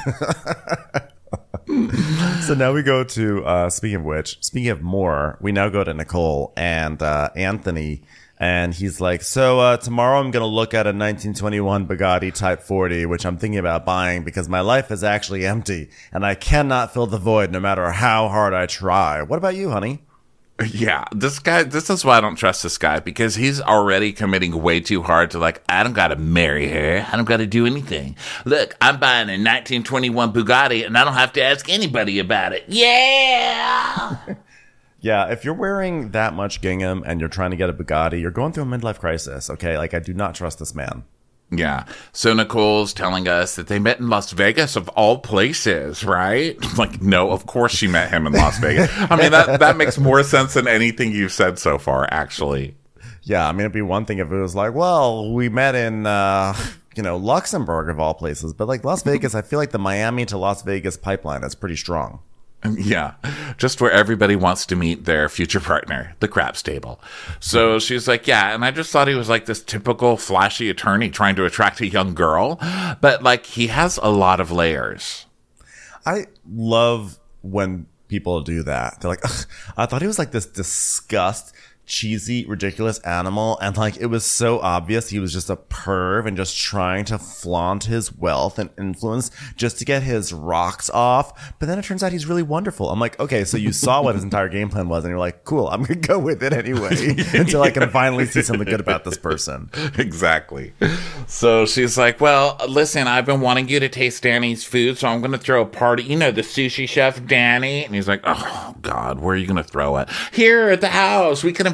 A: So now we go to, speaking of more, we now go to Nicole and Anthony, and he's like, so tomorrow I'm going to look at a 1921 Bugatti Type 40, which I'm thinking about buying because my life is actually empty, and I cannot fill the void no matter how hard I try. What about you, honey?
B: Yeah, this is why I don't trust this guy, because he's already committing way too hard to like, I don't gotta marry her. I don't gotta do anything. Look, I'm buying a 1921 Bugatti and I don't have to ask anybody about it. Yeah!
A: Yeah, if you're wearing that much gingham and you're trying to get a Bugatti, you're going through a midlife crisis, okay? Like, I do not trust this man.
B: Yeah. So Nicole's telling us that they met in Las Vegas of all places, right? Like, no, of course she met him in Las Vegas. I mean, that makes more sense than anything you've said so far, actually.
A: Yeah, I mean, it'd be one thing if it was like, well, we met in, Luxembourg of all places. But like Las Vegas, I feel like the Miami to Las Vegas pipeline is pretty strong.
B: Yeah, just where everybody wants to meet their future partner, the craps table. So she's like, yeah, and I just thought he was like this typical flashy attorney trying to attract a young girl, but like he has a lot of layers.
A: I love when people do that. They're like, ugh, I thought he was like this disgust, cheesy, ridiculous animal, and like it was so obvious he was just a perv and just trying to flaunt his wealth and influence just to get his rocks off. But then it turns out he's really wonderful. I'm like, okay, so you saw what his entire game plan was and you're like, cool, I'm gonna go with it anyway until I can finally see something good about this person.
B: Exactly. So she's like, well, listen, I've been wanting you to taste Danny's food, so I'm gonna throw a party, the sushi chef Danny. And he's like, oh God, where are you gonna throw it? Here at the house. We can invite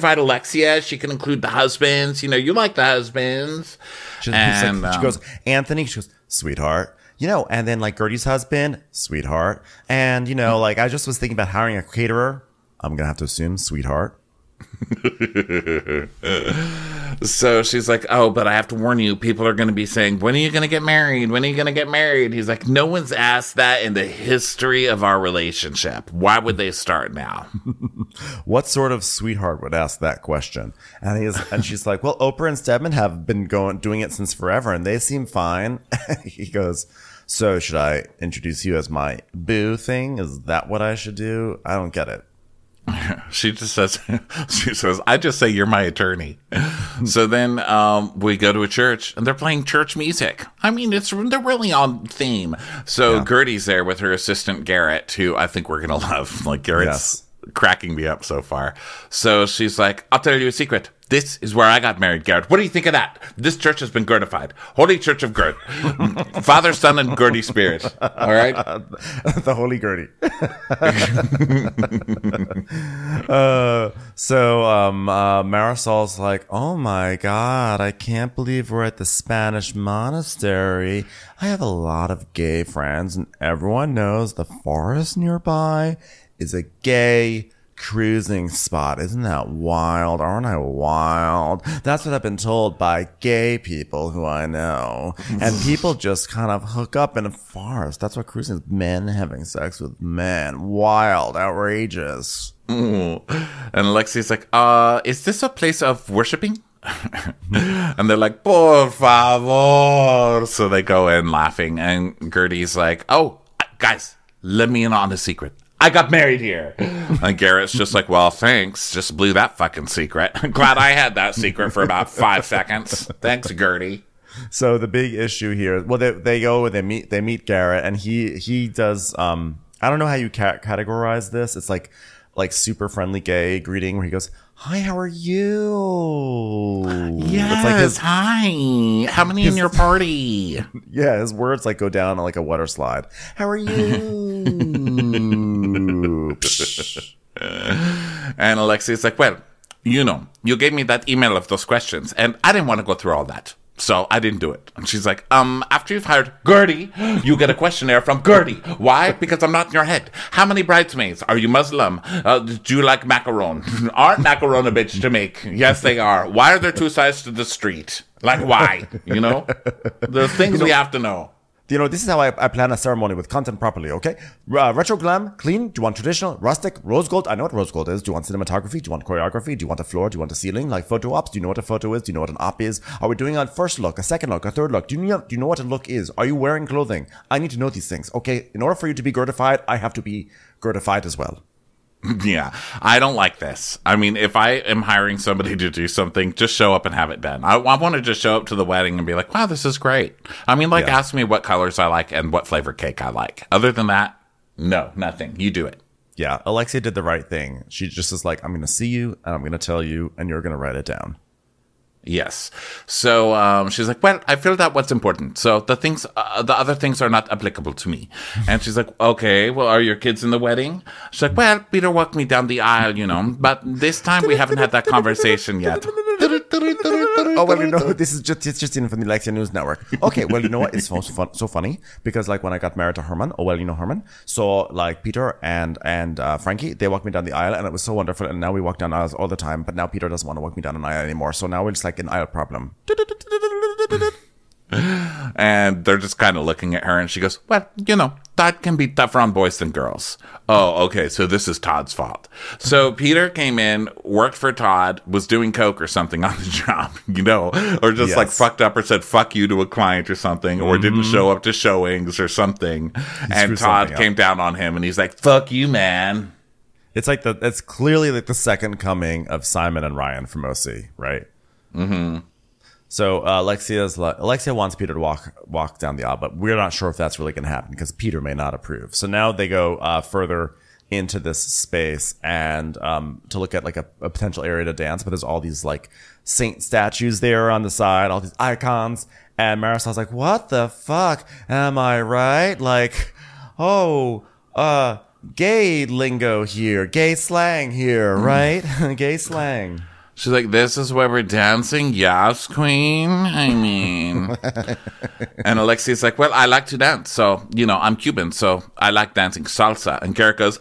B: invite Alexia. She can include the husbands. You like the husbands.
A: She goes, Anthony. She goes, sweetheart. And then like Gertie's husband, sweetheart. And, like I just was thinking about hiring a caterer. I'm going to have to assume sweetheart.
B: So she's like, oh, but I have to warn you, people are going to be saying, when are you going to get married? When are you going to get married? He's like, no one's asked that in the history of our relationship. Why would they start now?
A: What sort of sweetheart would ask that question? And she's like, well, Oprah and Stedman have been doing it since forever and they seem fine. He goes, so should I introduce you as my boo thing? Is that what I should do? I don't get it.
B: She says, I just say you're my attorney. So then we go to a church and they're playing church music. I mean, they're really on theme. So Gertie's there with her assistant Garrett, who I think we're going to love. Like Garrett's cracking me up so far. So she's like, I'll tell you a secret. This is where I got married, Garrett. What do you think of that? This church has been Gertified. Holy Church of Gert. Father, Son, and Gertie Spirit. All right?
A: The Holy Gertie. Marisol's like, oh my God, I can't believe we're at the Spanish monastery. I have a lot of gay friends, and everyone knows the forest nearby is a gay cruising spot. Isn't that wild? Aren't I wild? That's what I've been told by gay people who I know. And people just kind of hook up in a forest. That's what cruising is. Men having sex with men. Wild. Outrageous.
B: Ooh. And Alexi's like, is this a place of worshiping? And they're like, por favor. So they go in laughing. And Gertie's like, oh, guys, let me in on a secret. I got married here. And Garrett's just like, well, thanks. Just blew that fucking secret. Glad I had that secret for about 5 seconds. Thanks, Gertie.
A: So the big issue here, well, they go and they meet Garrett, and he does, I don't know how you categorize this. It's like super friendly gay greeting where he goes, hi, how are you?
B: Yes,
A: it's like
B: hi. How many in your party?
A: Yeah, his words like go down like a water slide. How are you?
B: And Alexi's like, well, you gave me that email of those questions, and I didn't want to go through all that. So I didn't do it. And she's like, after you've hired Gertie, you get a questionnaire from Gertie. Why? Because I'm not in your head. How many bridesmaids? Are you Muslim? Do you like macaron? Aren't macaron a bitch to make? Yes, they are. Why are there 2 sides to the street? Like, why? The things we have to know.
A: This is how I plan a ceremony with content properly, okay? Retro glam, clean. Do you want traditional, rustic, rose gold? I know what rose gold is. Do you want cinematography? Do you want choreography? Do you want a floor? Do you want a ceiling? Like photo ops? Do you know what a photo is? Do you know what an op is? Are we doing a first look, a second look, a third look? Do you know what a look is? Are you wearing clothing? I need to know these things, okay? In order for you to be Gertified, I have to be Gertified as well.
B: Yeah, I don't like this. I mean, if I am hiring somebody to do something, just show up and have it done. I want to just show up to the wedding and be like, wow, this is great. I mean, ask me what colors I like and what flavor cake I like. Other than that, no, nothing. You do it.
A: Yeah, Alexia did the right thing. She just is like, I'm going to see you and I'm going to tell you and you're going to write it down.
B: Yes. So she's like, well, I filled out what's important. So the other things are not applicable to me. And she's like, okay, well, are your kids in the wedding? She's like, well, Peter walked me down the aisle, but this time we haven't had that conversation yet.
A: Oh, well, this is just in from the Alexia News Network. Okay, well, you know what? It's so funny because when I got married to Herman, Herman. So Peter and Frankie, they walked me down the aisle and it was so wonderful. And now we walk down aisles all the time, but now Peter doesn't want to walk me down an aisle anymore. So now it's like an aisle problem.
B: And they're just kind of looking at her and she goes, well, that can be tougher on boys than girls. Oh, okay. So this is Todd's fault. So Peter came in, worked for Todd, was doing coke or something on the job, or just fucked up or said fuck you to a client or something, or didn't show up to showings or something. And Todd came down on him and he's like, fuck you, man.
A: It's it's clearly the second coming of Simon and Ryan from OC, right? Mm-hmm. So Alexia wants Peter to walk down the aisle, but we're not sure if that's really going to happen because Peter may not approve. So now they go further into this space and to look at a potential area to dance, but there's all these saint statues there on the side, all these icons, and Marisol's like, what the fuck? Am I right?
B: Mm.
A: Gay lingo here, gay slang here, right? Gay slang.
B: She's like, this is where we're dancing? Yes, queen. I mean. And Alexia's like, well, I like to dance. So, I'm Cuban, so I like dancing salsa. And Garrett goes,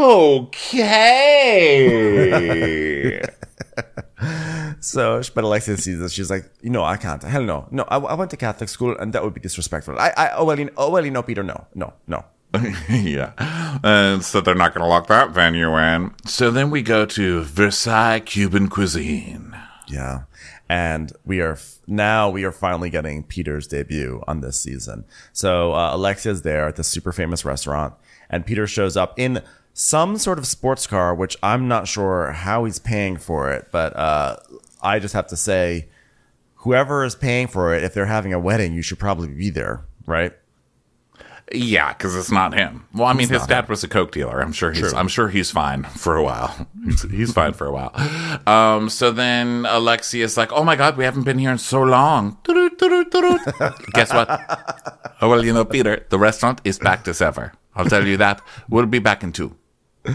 B: okay.
A: So, but Alexia sees this. She's like, I can't. Hell no. No, I went to Catholic school and that would be disrespectful. Peter, no.
B: Yeah. And so they're not going to lock that venue in. So then we go to Versailles Cuban cuisine.
A: Yeah. And we are finally getting Peter's debut on this season. So Alexia's there at the super famous restaurant, and Peter shows up in some sort of sports car, which I'm not sure how he's paying for it. But I just have to say, whoever is paying for it, if they're having a wedding, you should probably be there, right?
B: Yeah, because it's not him. Well, I mean, his dad was a coke dealer. I'm sure he's fine for a while. He's fine for a while. So then Alexia's like, "Oh my God, we haven't been here in so long." Guess what? Oh well, Peter, the restaurant is packed as ever. I'll tell you that. We'll be back in 2.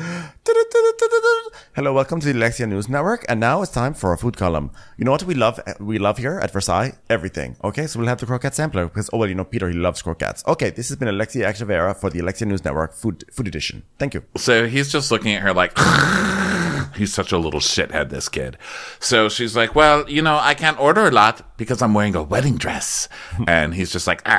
A: Hello, welcome to the Alexia News Network, and now it's time for a food column. You know what we love? We love here at Versailles everything. Okay, so we'll have the croquette sampler because Peter, he loves croquettes. Okay, this has been Alexia Echeverria for the Alexia News Network food edition. Thank you.
B: So he's just looking at her like, he's such a little shithead, this kid. So she's like, well, I can't order a lot because I'm wearing a wedding dress, and he's just like,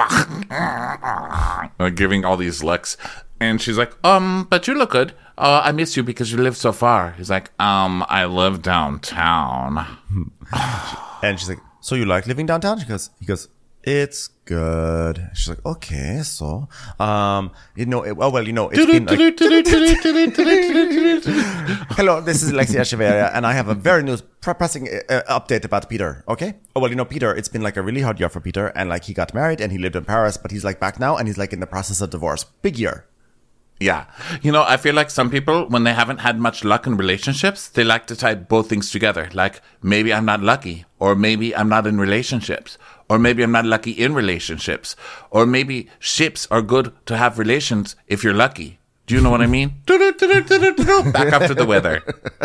B: giving all these looks. And she's like, but you look good. I miss you because you live so far. He's like, I live downtown.
A: And she's like, so you like living downtown? He goes, it's good. She's like, okay, so, it's been like... Hello, this is Alexia Echeverria, and I have a very pressing update about Peter, okay? Peter, it's been like a really hard year for Peter, and like he got married and he lived in Paris, but he's like back now and he's like in the process of divorce. Big year.
B: Yeah. I feel like some people, when they haven't had much luck in relationships, they like to tie both things together. Like, maybe I'm not lucky, or maybe I'm not in relationships, or maybe I'm not lucky in relationships, or maybe ships are good to have relations if you're lucky. Do you know what I mean? Back up to the weather.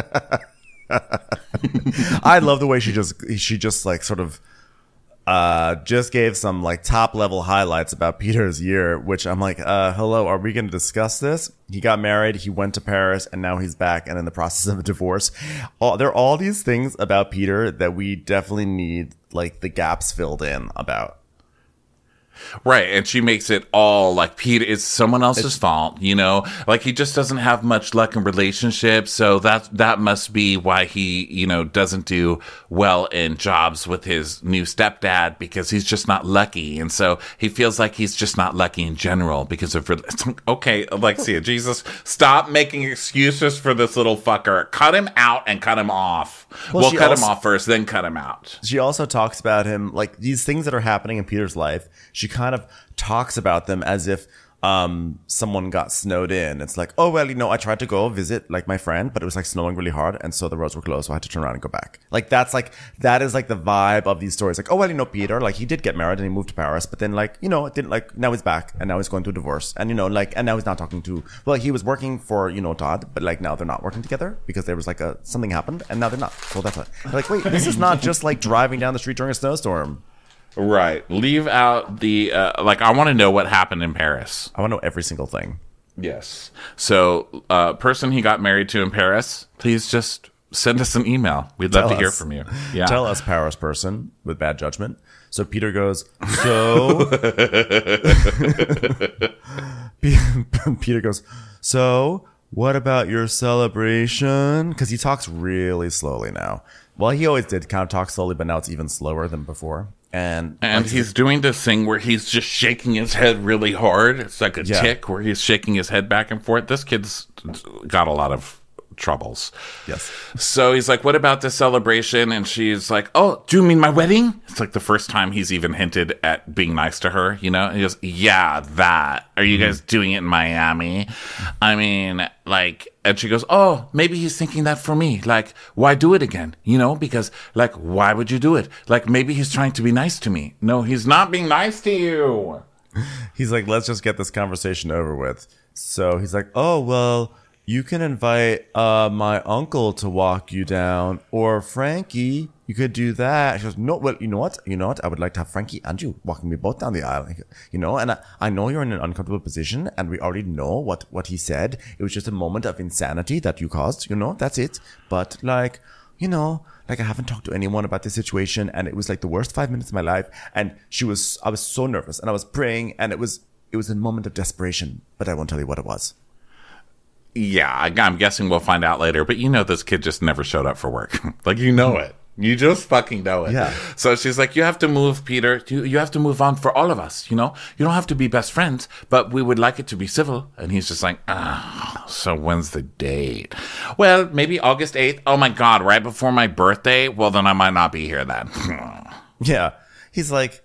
A: I love the way she just like sort of just gave some like top level highlights about Peter's year, which I'm like, hello, are we going to discuss this? He got married, he went to Paris, and now he's back and in the process of a divorce. There are all these things about Peter that we definitely need like the gaps filled in about.
B: Right, and she makes it all like Peter, it's someone else's fault, like he just doesn't have much luck in relationships, so that must be why he, doesn't do well in jobs with his new stepdad, because he's just not lucky, and so he feels like he's just not lucky in general because of okay, Alexia, Jesus, stop making excuses for this little fucker. Cut him out and cut him off. Well, cut him off first, then cut him out.
A: She also talks about him, like these things that are happening in Peter's life. She kind of talks about them as if someone got snowed in. It's like, oh, well, I tried to go visit like my friend, but it was like snowing really hard. And so the roads were closed. So I had to turn around and go back. Like, that is like the vibe of these stories. Like, oh, well, Peter, like he did get married and he moved to Paris, but then like, it didn't like, now he's back and now he's going through divorce. And, and now he's not talking to, well, he was working for, Todd, but like now they're not working together because there was like something happened and now they're not. So that's like, wait, this is not just like driving down the street during a snowstorm.
B: Right. Leave out the, I want to know what happened in Paris.
A: I want to know every single thing.
B: Yes. So, person he got married to in Paris, please just send us an email. We'd love to hear from you. Yeah.
A: Tell us, Paris person with bad judgment. So Peter goes, so... Peter goes, so what about your celebration? Because he talks really slowly now. Well, he always did kind of talk slowly, but now it's even slower than before. And
B: he's doing this thing where he's just shaking his head really hard. It's like a tick where he's shaking his head back and forth. This kid's got a lot of troubles.
A: Yes.
B: So he's like, what about the celebration? And she's like, oh, do you mean my wedding? It's like the first time he's even hinted at being nice to her, And he goes, yeah, that. Are you guys doing it in Miami? I mean, like, and she goes, oh, maybe he's thinking that for me. Like, why do it again? Because, like, why would you do it? Like, maybe he's trying to be nice to me. No, he's not being nice to you.
A: He's like, let's just get this conversation over with. So he's like, oh, well, you can invite my uncle to walk you down, or Frankie, you could do that. She goes, no, well, you know what? I would like to have Frankie and you walking me both down the aisle, and I know you're in an uncomfortable position, and we already know what he said. It was just a moment of insanity that you caused, that's it. But I haven't talked to anyone about this situation, and it was like the worst 5 minutes of my life. And I was so nervous, and I was praying, and it was a moment of desperation, but I won't tell you what it was.
B: Yeah, I'm guessing we'll find out later, but this kid just never showed up for work. It. You just fucking know it. Yeah. So she's like, you have to move, Peter. You have to move on for all of us, You don't have to be best friends, but we would like it to be civil. And he's just like, so when's the date? Well, maybe August 8th. Oh my God, right before my birthday? Well, then I might not be here then.
A: Yeah. He's like,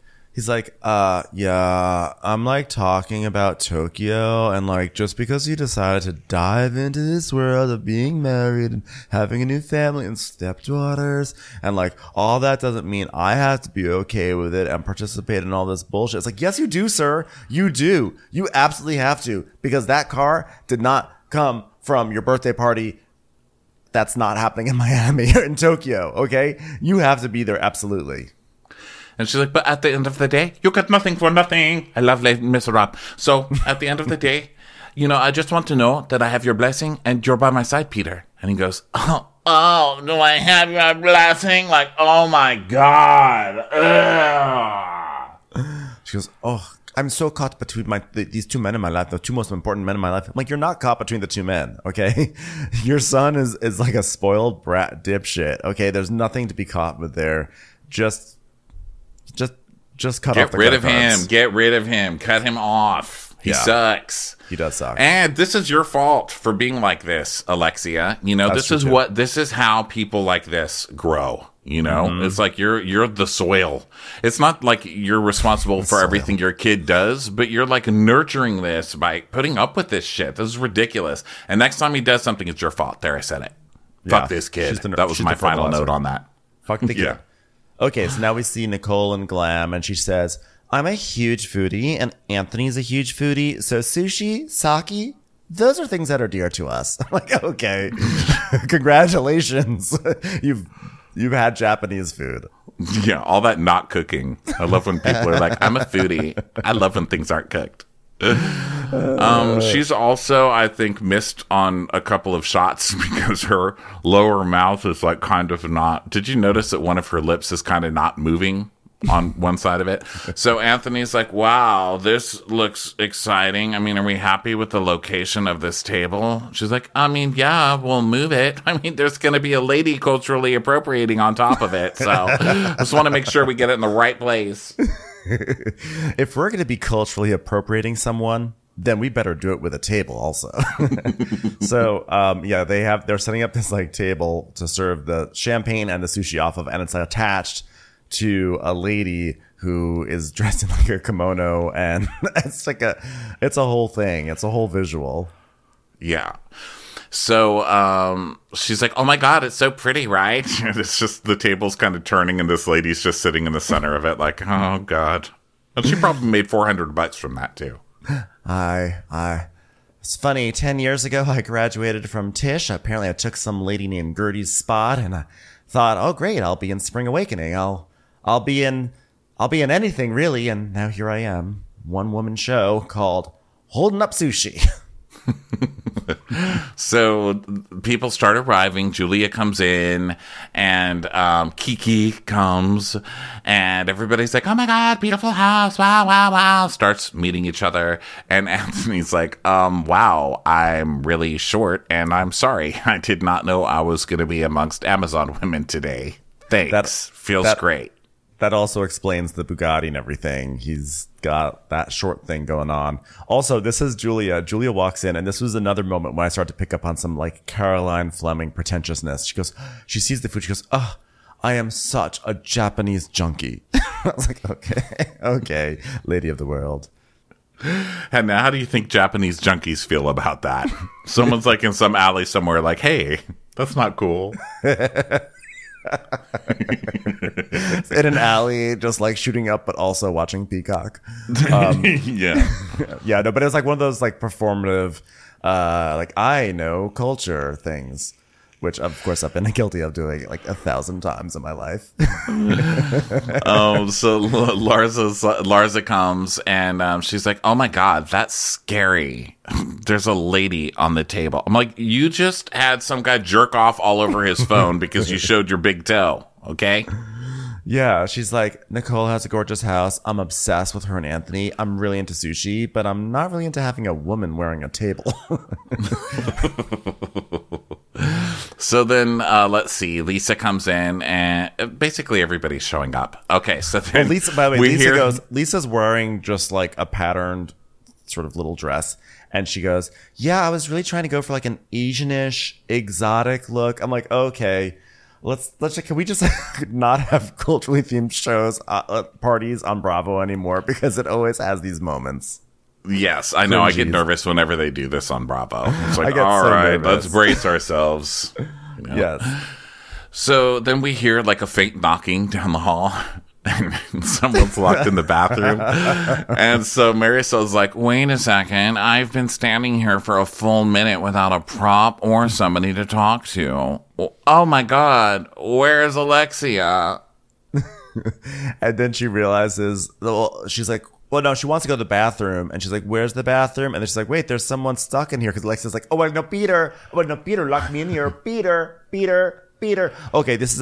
A: yeah, I'm talking about Tokyo, and just because you decided to dive into this world of being married and having a new family and stepdaughters and all that doesn't mean I have to be okay with it and participate in all this bullshit. It's like, yes, you do, sir. You do. You absolutely have to, because that car did not come from your birthday party. That's not happening in Miami or in Tokyo. Okay. You have to be there. Absolutely.
B: And she's like, but at the end of the day, you get nothing for nothing. I love Les Miserables. So at the end of the day, I just want to know that I have your blessing and you're by my side, Peter. And he goes, oh, do I have your blessing? Oh my God. Ugh.
A: She goes, oh, I'm so caught between these two men in my life, the two most important men in my life. I'm like, you're not caught between the two men, okay? Your son is like a spoiled brat dipshit, okay? There's nothing to be caught with there. Just cut off the
B: Get rid of him. Get rid of him. Cut him off. He sucks.
A: He does suck.
B: And this is your fault for being like this, Alexia. This is how people like this grow. It's like you're the soil. It's not like you're responsible for everything your kid does, but you're nurturing this by putting up with this shit. This is ridiculous. And next time he does something, it's your fault. There, I said it. Fuck this kid. That was my final note on that.
A: Fuck the kid. Yeah. Okay, so now we see Nicole and Glam, and she says, I'm a huge foodie, and Anthony's a huge foodie, so sushi, sake, those are things that are dear to us. I'm like, okay, congratulations. You've had Japanese food.
B: Yeah, all that not cooking. I love when people are like, I'm a foodie. I love when things aren't cooked. She's also, I think, missed on a couple of shots because her lower mouth is kind of not. Did you notice that one of her lips is kind of not moving on one side of it? So Anthony's like, wow, this looks exciting. I mean, are we happy with the location of this table? She's like, I mean, yeah, we'll move it. I mean, there's going to be a lady culturally appropriating on top of it. So I just want to make sure we get it in the right place.
A: If we're going to be culturally appropriating someone, then we better do it with a table also. So, they're setting up this table to serve the champagne and the sushi off of, and it's attached to a lady who is dressed in a kimono, and it's a whole thing. It's a whole visual.
B: Yeah. So she's like, oh my God, it's so pretty, right? And it's just the table's kind of turning and this lady's just sitting in the center of it like, oh God. And she probably made $400 from that too.
A: It's funny. 10 years ago, I graduated from Tisch. Apparently I took some lady named Gertie's spot, and I thought, oh great, I'll be in Spring Awakening. I'll be in anything really. And now here I am. One woman show called Holding Up Sushi.
B: So people start arriving. Julia comes in, and Kiki comes, and everybody's like, oh my God, beautiful house. Wow, wow, wow. Starts meeting each other. And Anthony's like, wow, I'm really short, and I'm sorry. I did not know I was going to be amongst Amazon women today. Thanks. Feels great.
A: That also explains the Bugatti and everything. He's got that short thing going on. Also, this is Julia. Julia walks in, and this was another moment when I started to pick up on some Caroline Fleming pretentiousness. She sees the food. She goes, oh, I am such a Japanese junkie. I was like, okay, lady of the world.
B: And now, how do you think Japanese junkies feel about that? Someone's in some alley somewhere hey, that's not cool.
A: In an alley, just shooting up, but also watching Peacock.
B: Yeah.
A: Yeah, no, but it was one of those performative like I know culture things, which of course I've been guilty of doing like 1,000 times in my life.
B: So Larsa comes and she's like, "Oh my God, that's scary. There's a lady on the table." I'm like, "You just had some guy jerk off all over his phone because you showed your big toe, okay?"
A: Yeah, she's like, "Nicole has a gorgeous house. I'm obsessed with her and Anthony. I'm really into sushi, but I'm not really into having a woman wearing a table."
B: So then, let's see. Lisa comes in, and basically everybody's showing up. Okay, so then
A: Lisa, by the way, Lisa's wearing just like a patterned sort of little dress. And she goes, "Yeah, I was really trying to go for like an Asian-ish exotic look." I'm like, okay, can we just not have culturally themed shows, parties on Bravo anymore? Because it always has these moments.
B: Yes, I know. I get nervous whenever they do this on Bravo. It's like, all right, let's brace ourselves. You know?
A: Yes.
B: So then we hear like a faint knocking down the hall, and someone's locked in the bathroom. And so Marisol's like, "Wait a second. I've been standing here for a full minute without a prop or somebody to talk to. Oh my God, where's Alexia?"
A: And then she realizes, she's like, well, no, she wants to go to the bathroom, and she's like, "Where's the bathroom?" And then she's like, "Wait, there's someone stuck in here." Because Alexia's like, "Oh, well, no, Peter. Oh, well, no, Peter, lock me in here. Peter. Okay, this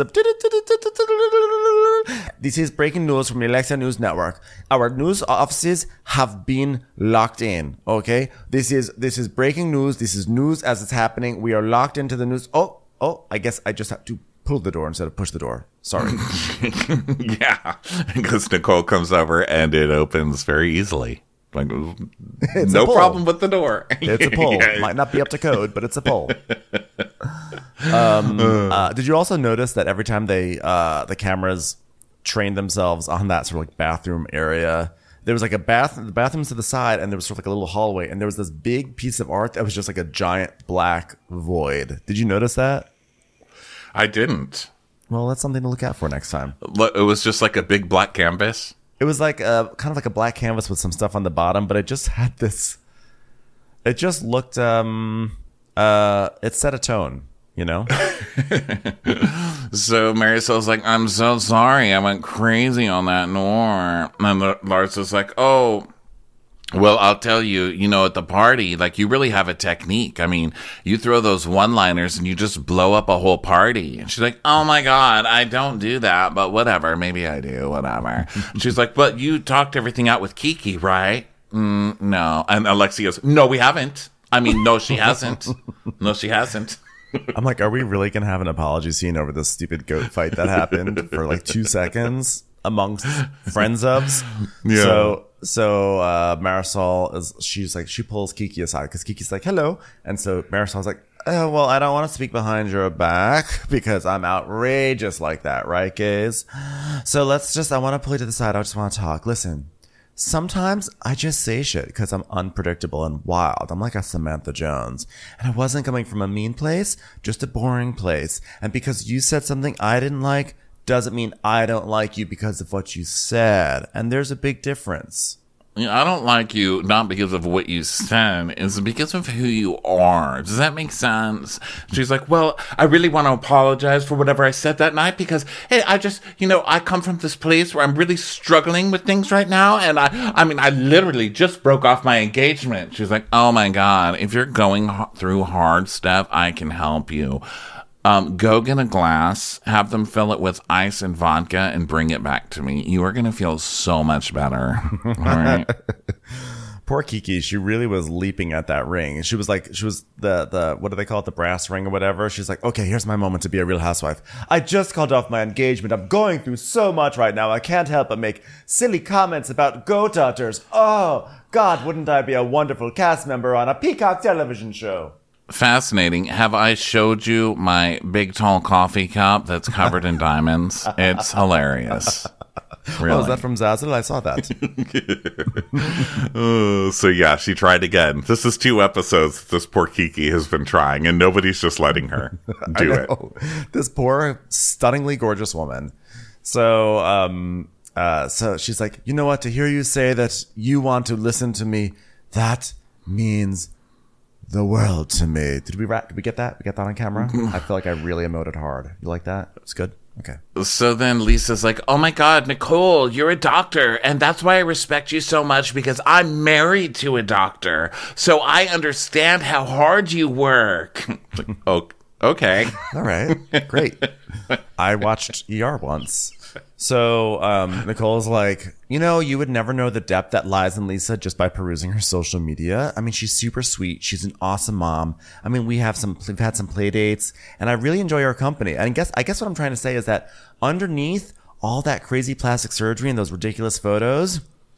A: is breaking news from the Alexia News Network. Our news offices have been locked in. Okay, this is breaking news. This is news as it's happening. We are locked into the news. Oh, I guess I just have to pull the door instead of push the door. Sorry."
B: Yeah, because Nicole comes over and it opens very easily. Like, no problem with the door.
A: It's a pull. Yeah. Might not be up to code, but it's a pull. Did you also notice that every time the cameras trained themselves on that sort of like bathroom area, there was like the bathrooms to the side, and there was sort of like a little hallway, and there was this big piece of art that was just like a giant black void. Did you notice that?
B: I didn't.
A: Well, that's something to look out for next time.
B: It was just like a big black canvas.
A: It was like kind of like a black canvas with some stuff on the bottom, but it just had this. It just looked. It set a tone, you know.
B: So Marisol's like, "I'm so sorry, I went crazy on that Nor." And Lars is like, "Oh, well, I'll tell you, at the party, like, you really have a technique. I mean, you throw those one-liners and you just blow up a whole party." And she's like, "Oh my God, I don't do that, but whatever. Maybe I do, whatever." She's like, "But you talked everything out with Kiki, right?" No. And Alexia goes, "No, we haven't. I mean, no, she hasn't. No, she hasn't."
A: I'm like, are we really going to have an apology scene over this stupid goat fight that happened for like 2 seconds amongst friends ofs?
B: Yeah.
A: So Marisol she pulls Kiki aside because Kiki's like, "Hello," and so Marisol's like, "Oh, well, I don't want to speak behind your back because I'm outrageous like that, right, gays? So I want to pull you to the side. I just want to talk. Listen, sometimes I just say shit because I'm unpredictable and wild. I'm like a Samantha Jones, and I wasn't coming from a mean place, just a boring place. And because you said something I didn't like, doesn't mean I don't like you because of what you said. And there's a big difference.
B: I don't like you not because of what you said, it's because of who you are. Does that make sense?" She's like, "Well, I really want to apologize for whatever I said that night because, hey, I just, I come from this place where I'm really struggling with things right now. And I literally just broke off my engagement." She's like, "Oh my God, if you're going through hard stuff, I can help you. Go get a glass, have them fill it with ice and vodka, and bring it back to me. You are going to feel so much better." All right.
A: Poor Kiki, she really was leaping at that ring. She was the what do they call it, the brass ring or whatever. She's like, "Okay, here's my moment to be a real housewife. I just called off my engagement. I'm going through so much right now. I can't help but make silly comments about goat udders. Oh, God, wouldn't I be a wonderful cast member on a Peacock television show?"
B: Fascinating. Have I showed you my big tall coffee cup that's covered in diamonds? It's hilarious. Really.
A: Oh, is that from Zazzle? I saw that.
B: So yeah, she tried again. This is 2 episodes this poor Kiki has been trying, and nobody's just letting her do it.
A: This poor, stunningly gorgeous woman. So, so she's like, "You know what? To hear you say that you want to listen to me, that means the world to me. Did we get that? We get that on camera? I feel like I really emoted hard. You like that? It's good? Okay.
B: So then Lisa's like, oh my God, Nicole, you're a doctor. And that's why I respect you so much, because I'm married to a doctor. So I understand how hard you work. Oh, okay.
A: All right. Great. I watched ER once. So Nicole's like, you would never know the depth that lies in Lisa just by perusing her social media. I mean, she's super sweet. She's an awesome mom. I mean, we've had some play dates, and I really enjoy her company. And I guess what I'm trying to say is that underneath all that crazy plastic surgery and those ridiculous photos,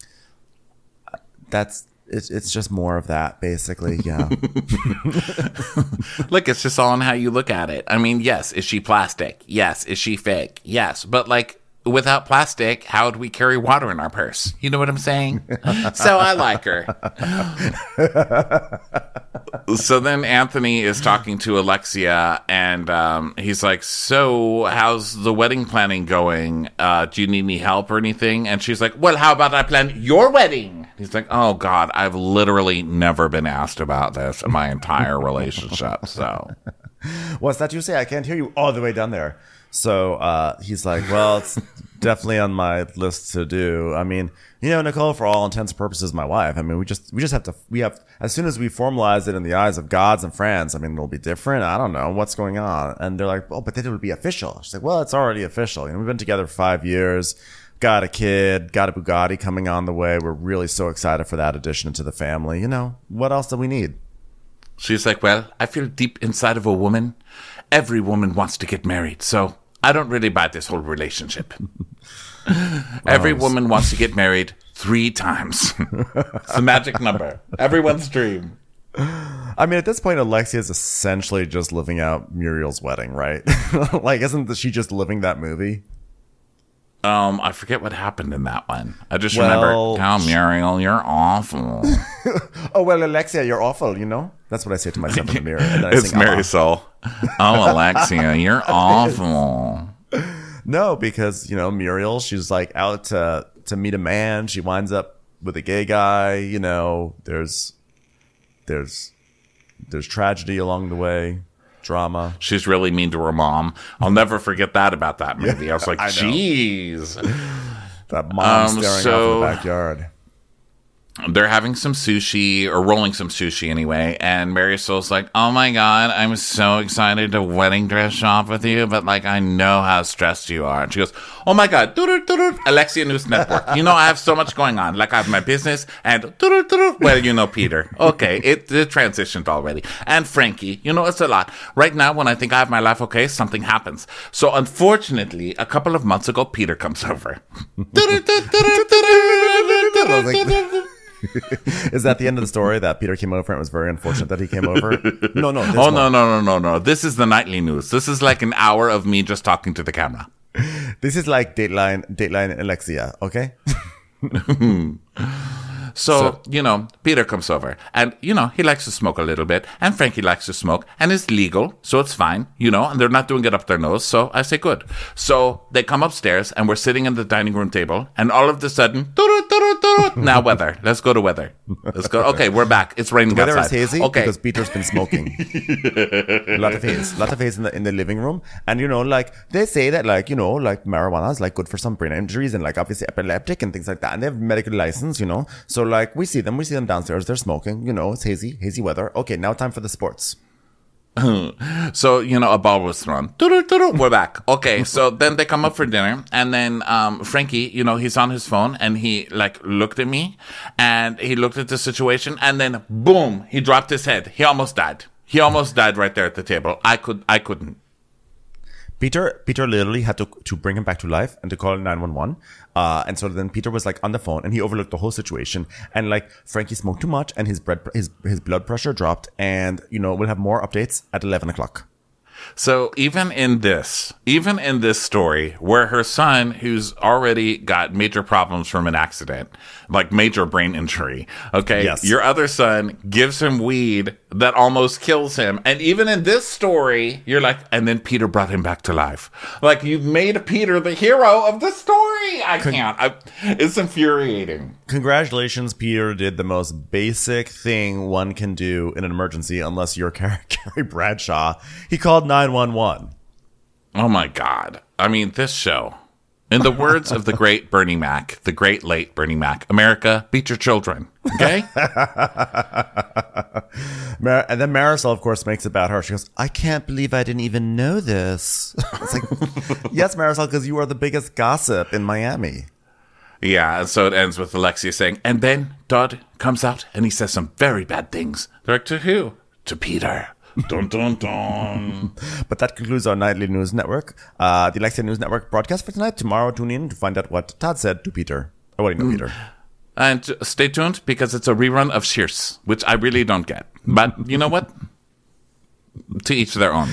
A: it's just more of that, basically. Yeah.
B: Look, it's just all on how you look at it. I mean, yes, is she plastic? Yes. Is she fake? Yes. But like, without plastic, how would we carry water in our purse? You know what I'm saying? So I like her. So then Anthony is talking to Alexia, and he's like, so how's the wedding planning going? Do you need any help or anything? And she's like, well, how about I plan your wedding? He's like, oh, God, I've literally never been asked about this in my entire relationship. So
A: what's that you say? I can't hear you all the way down there. So he's like, well, it's definitely on my list to do. I mean, Nicole, for all intents and purposes, my wife. I mean, we just have as soon as we formalize it in the eyes of gods and friends, I mean, it'll be different. I don't know what's going on. And they're like, oh, but then it'll be official. She's like, well, it's already official. We've been together for 5 years, got a kid, got a Bugatti coming on the way. We're really so excited for that addition to the family. What else do we need?
B: She's like, well, I feel deep inside of a woman. Every woman wants to get married. So I don't really buy this whole relationship. Every woman wants to get married 3 times. It's the magic number. Everyone's dream.
A: I mean, at this point, Alexia is essentially just living out Muriel's wedding, right? Like, isn't she just living that movie?
B: I forget what happened in that one. I just remember, oh, Muriel, you're awful.
A: Oh, well, Alexia, you're awful, That's what I say to myself in the mirror. And then
B: it's Marisol. Oh, Alexia, you're awful.
A: No, because, Muriel, she's like out to meet a man. She winds up with a gay guy. There's tragedy along the way. Drama.
B: She's really mean to her mom. I'll never forget that about that movie. I was like, jeez.
A: That mom staring off in the backyard.
B: They're having some sushi, or rolling some sushi anyway, and Marisol's like, oh my God, I'm so excited to wedding dress shop with you, but like, I know how stressed you are. And she goes, oh my God, Alexia News Network. I have so much going on. Like, I have my business, and well, Peter. Okay, it transitioned already. And Frankie, it's a lot. Right now, when I think I have my life okay, something happens. So unfortunately, a couple of months ago, Peter comes over.
A: Is that the end of the story, that Peter came over and it was very unfortunate that he came over? No.
B: No. This is the nightly news. This is like an hour of me just talking to the camera.
A: This is like Dateline Alexia, okay?
B: So, Peter comes over and, he likes to smoke a little bit, and Frankie likes to smoke, and it's legal, so it's fine, and they're not doing it up their nose, so I say good. So they come upstairs and we're sitting at the dining room table, and all of a sudden, now weather. Let's go to weather. Let's go. Okay, we're back. It's raining outside.
A: The weather is hazy
B: because
A: Peter's been smoking. A lot of haze in the living room. And, they say that, marijuana is, good for some brain injuries and, obviously epileptic and things like that. And they have medical license, So, we see them downstairs. They're smoking, it's hazy weather. Okay, now time for the sports.
B: So, a ball was thrown. We're back. Okay, so then they come up for dinner, and then Frankie, he's on his phone, and he, looked at me, and he looked at the situation, and then, boom, he dropped his head. He almost died. He almost died right there at the table. I couldn't.
A: Peter literally had to bring him back to life and to call 911. And so then Peter was on the phone, and he overlooked the whole situation. And Frankie smoked too much, and his blood pressure dropped. And we'll have more updates at 11 o'clock.
B: So even in this story, where her son, who's already got major problems from an accident, like major brain injury, okay, yes. Your other son gives him weed that almost kills him. And even in this story, you're like, and then Peter brought him back to life. Like, you've made Peter the hero of the story. sorry. I can't. It's infuriating.
A: Congratulations, Peter did the most basic thing one can do in an emergency, unless you're Carrie Bradshaw. He called 911.
B: Oh my God. I mean, this show, in the words of the great Bernie Mac, the great late Bernie Mac, America, beat your children. Okay?
A: And then Marisol, of course, makes it about her. She goes, I can't believe I didn't even know this. It's like, yes, Marisol, because you are the biggest gossip in Miami.
B: Yeah, and so it ends with Alexia saying, and then Dodd comes out and he says some very bad things. They're like, to who? To Peter. Dun, dun, dun.
A: But that concludes our nightly news network. The Alexia News Network broadcast for tonight. Tomorrow, tune in to find out what Todd said to Peter. Oh, wait, no, Peter.
B: And stay tuned because it's a rerun of Cheers, which I really don't get. But you know what? To each their own.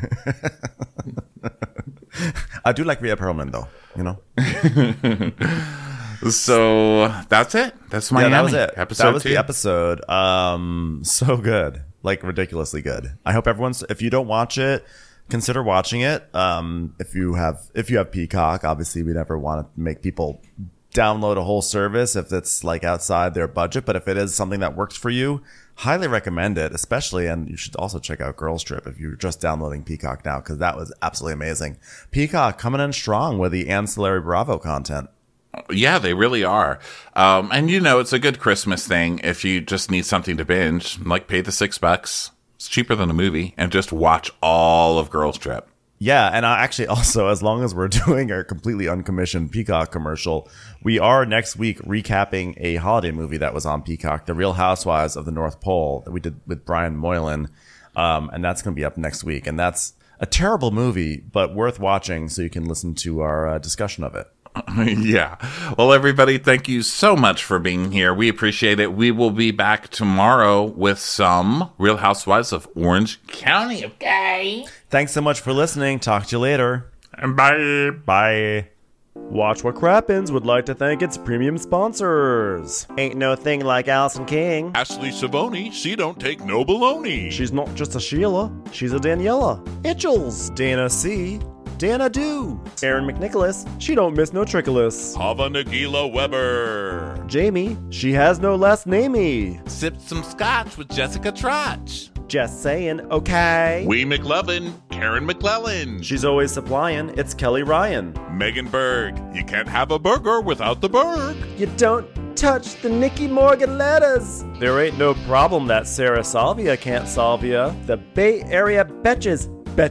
A: I do like Rhea Perlman, though, you know?
B: So that's it. That's Miami.
A: That was it. That was
B: 2.
A: the episode. So good. Like, ridiculously good. I hope if you don't watch it, consider watching it. If you have Peacock, obviously we never want to make people download a whole service if it's like outside their budget. But if it is something that works for you, highly recommend it, especially. And you should also check out Girls Trip if you're just downloading Peacock now, because that was absolutely amazing. Peacock coming in strong with the ancillary Bravo content.
B: Yeah, they really are. And it's a good Christmas thing if you just need something to binge, like pay the $6. It's cheaper than a movie and just watch all of Girls Trip.
A: Yeah, and actually also, as long as we're doing a completely uncommissioned Peacock commercial, we are next week recapping a holiday movie that was on Peacock, The Real Housewives of the North Pole, that we did with Brian Moylan. And that's going to be up next week. And that's a terrible movie, but worth watching so you can listen to our discussion of it.
B: Yeah. Well, everybody, thank you so much for being here. We appreciate it. We will be back tomorrow with some Real Housewives of Orange County, okay?
A: Thanks so much for listening. Talk to you later.
B: Bye.
A: Bye. Watch What Crappens would like to thank its premium sponsors. Ain't no thing like Allison King.
D: Ashley Savoni, she don't take no baloney.
A: She's not just a Sheila, she's a Daniela. Itchels. Dana C. Dana Do. Aaron McNicholas, she don't miss no trickolas.
D: Hava Nagila Weber.
A: Jamie, she has no last namey.
D: Sipped some scotch with Jessica Trotch.
A: Just saying, okay.
D: Wee McLevin, Karen McClellan.
A: She's always supplying, it's Kelly Ryan.
D: Megan Berg, you can't have a burger without the Berg.
A: You don't touch the Nicky Morgan letters. There ain't no problem that Sarah Salvia can't solve ya. The Bay Area Betches.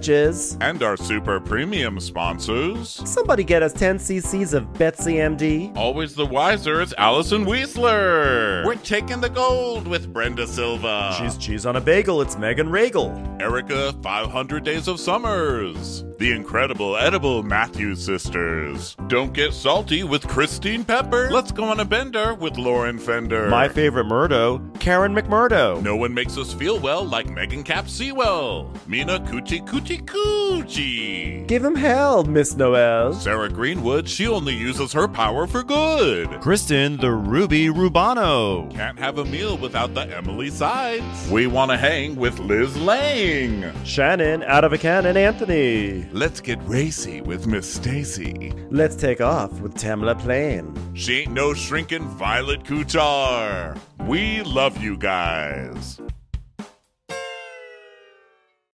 D: And our super premium sponsors.
A: Somebody get us 10 cc's of Betsy MD.
D: Always the wiser is Allison Weisler. We're taking the gold with Brenda Silva.
A: She's cheese on a bagel, it's Megan Regal.
D: Erica 500 Days of Summers. The incredible edible Matthews sisters. Don't get salty with Christine Pepper. Let's go on a bender with Lauren Fender.
A: My favorite Murdo, Karen McMurdo.
D: No one makes us feel well like Megan Cap Sewell. Mina Coochie Coochie Coochie.
A: Give him hell, Miss Noel.
D: Sarah Greenwood, she only uses her power for good.
A: Kristen the Ruby Rubano.
D: Can't have a meal without the Emily Sides. We want to hang with Liz Lang.
A: Shannon out of a cannon Anthony.
D: Let's get racy with Miss Stacy.
A: Let's take off with Tamla Plain.
D: She ain't no shrinking Violet Kuchar. We love you guys.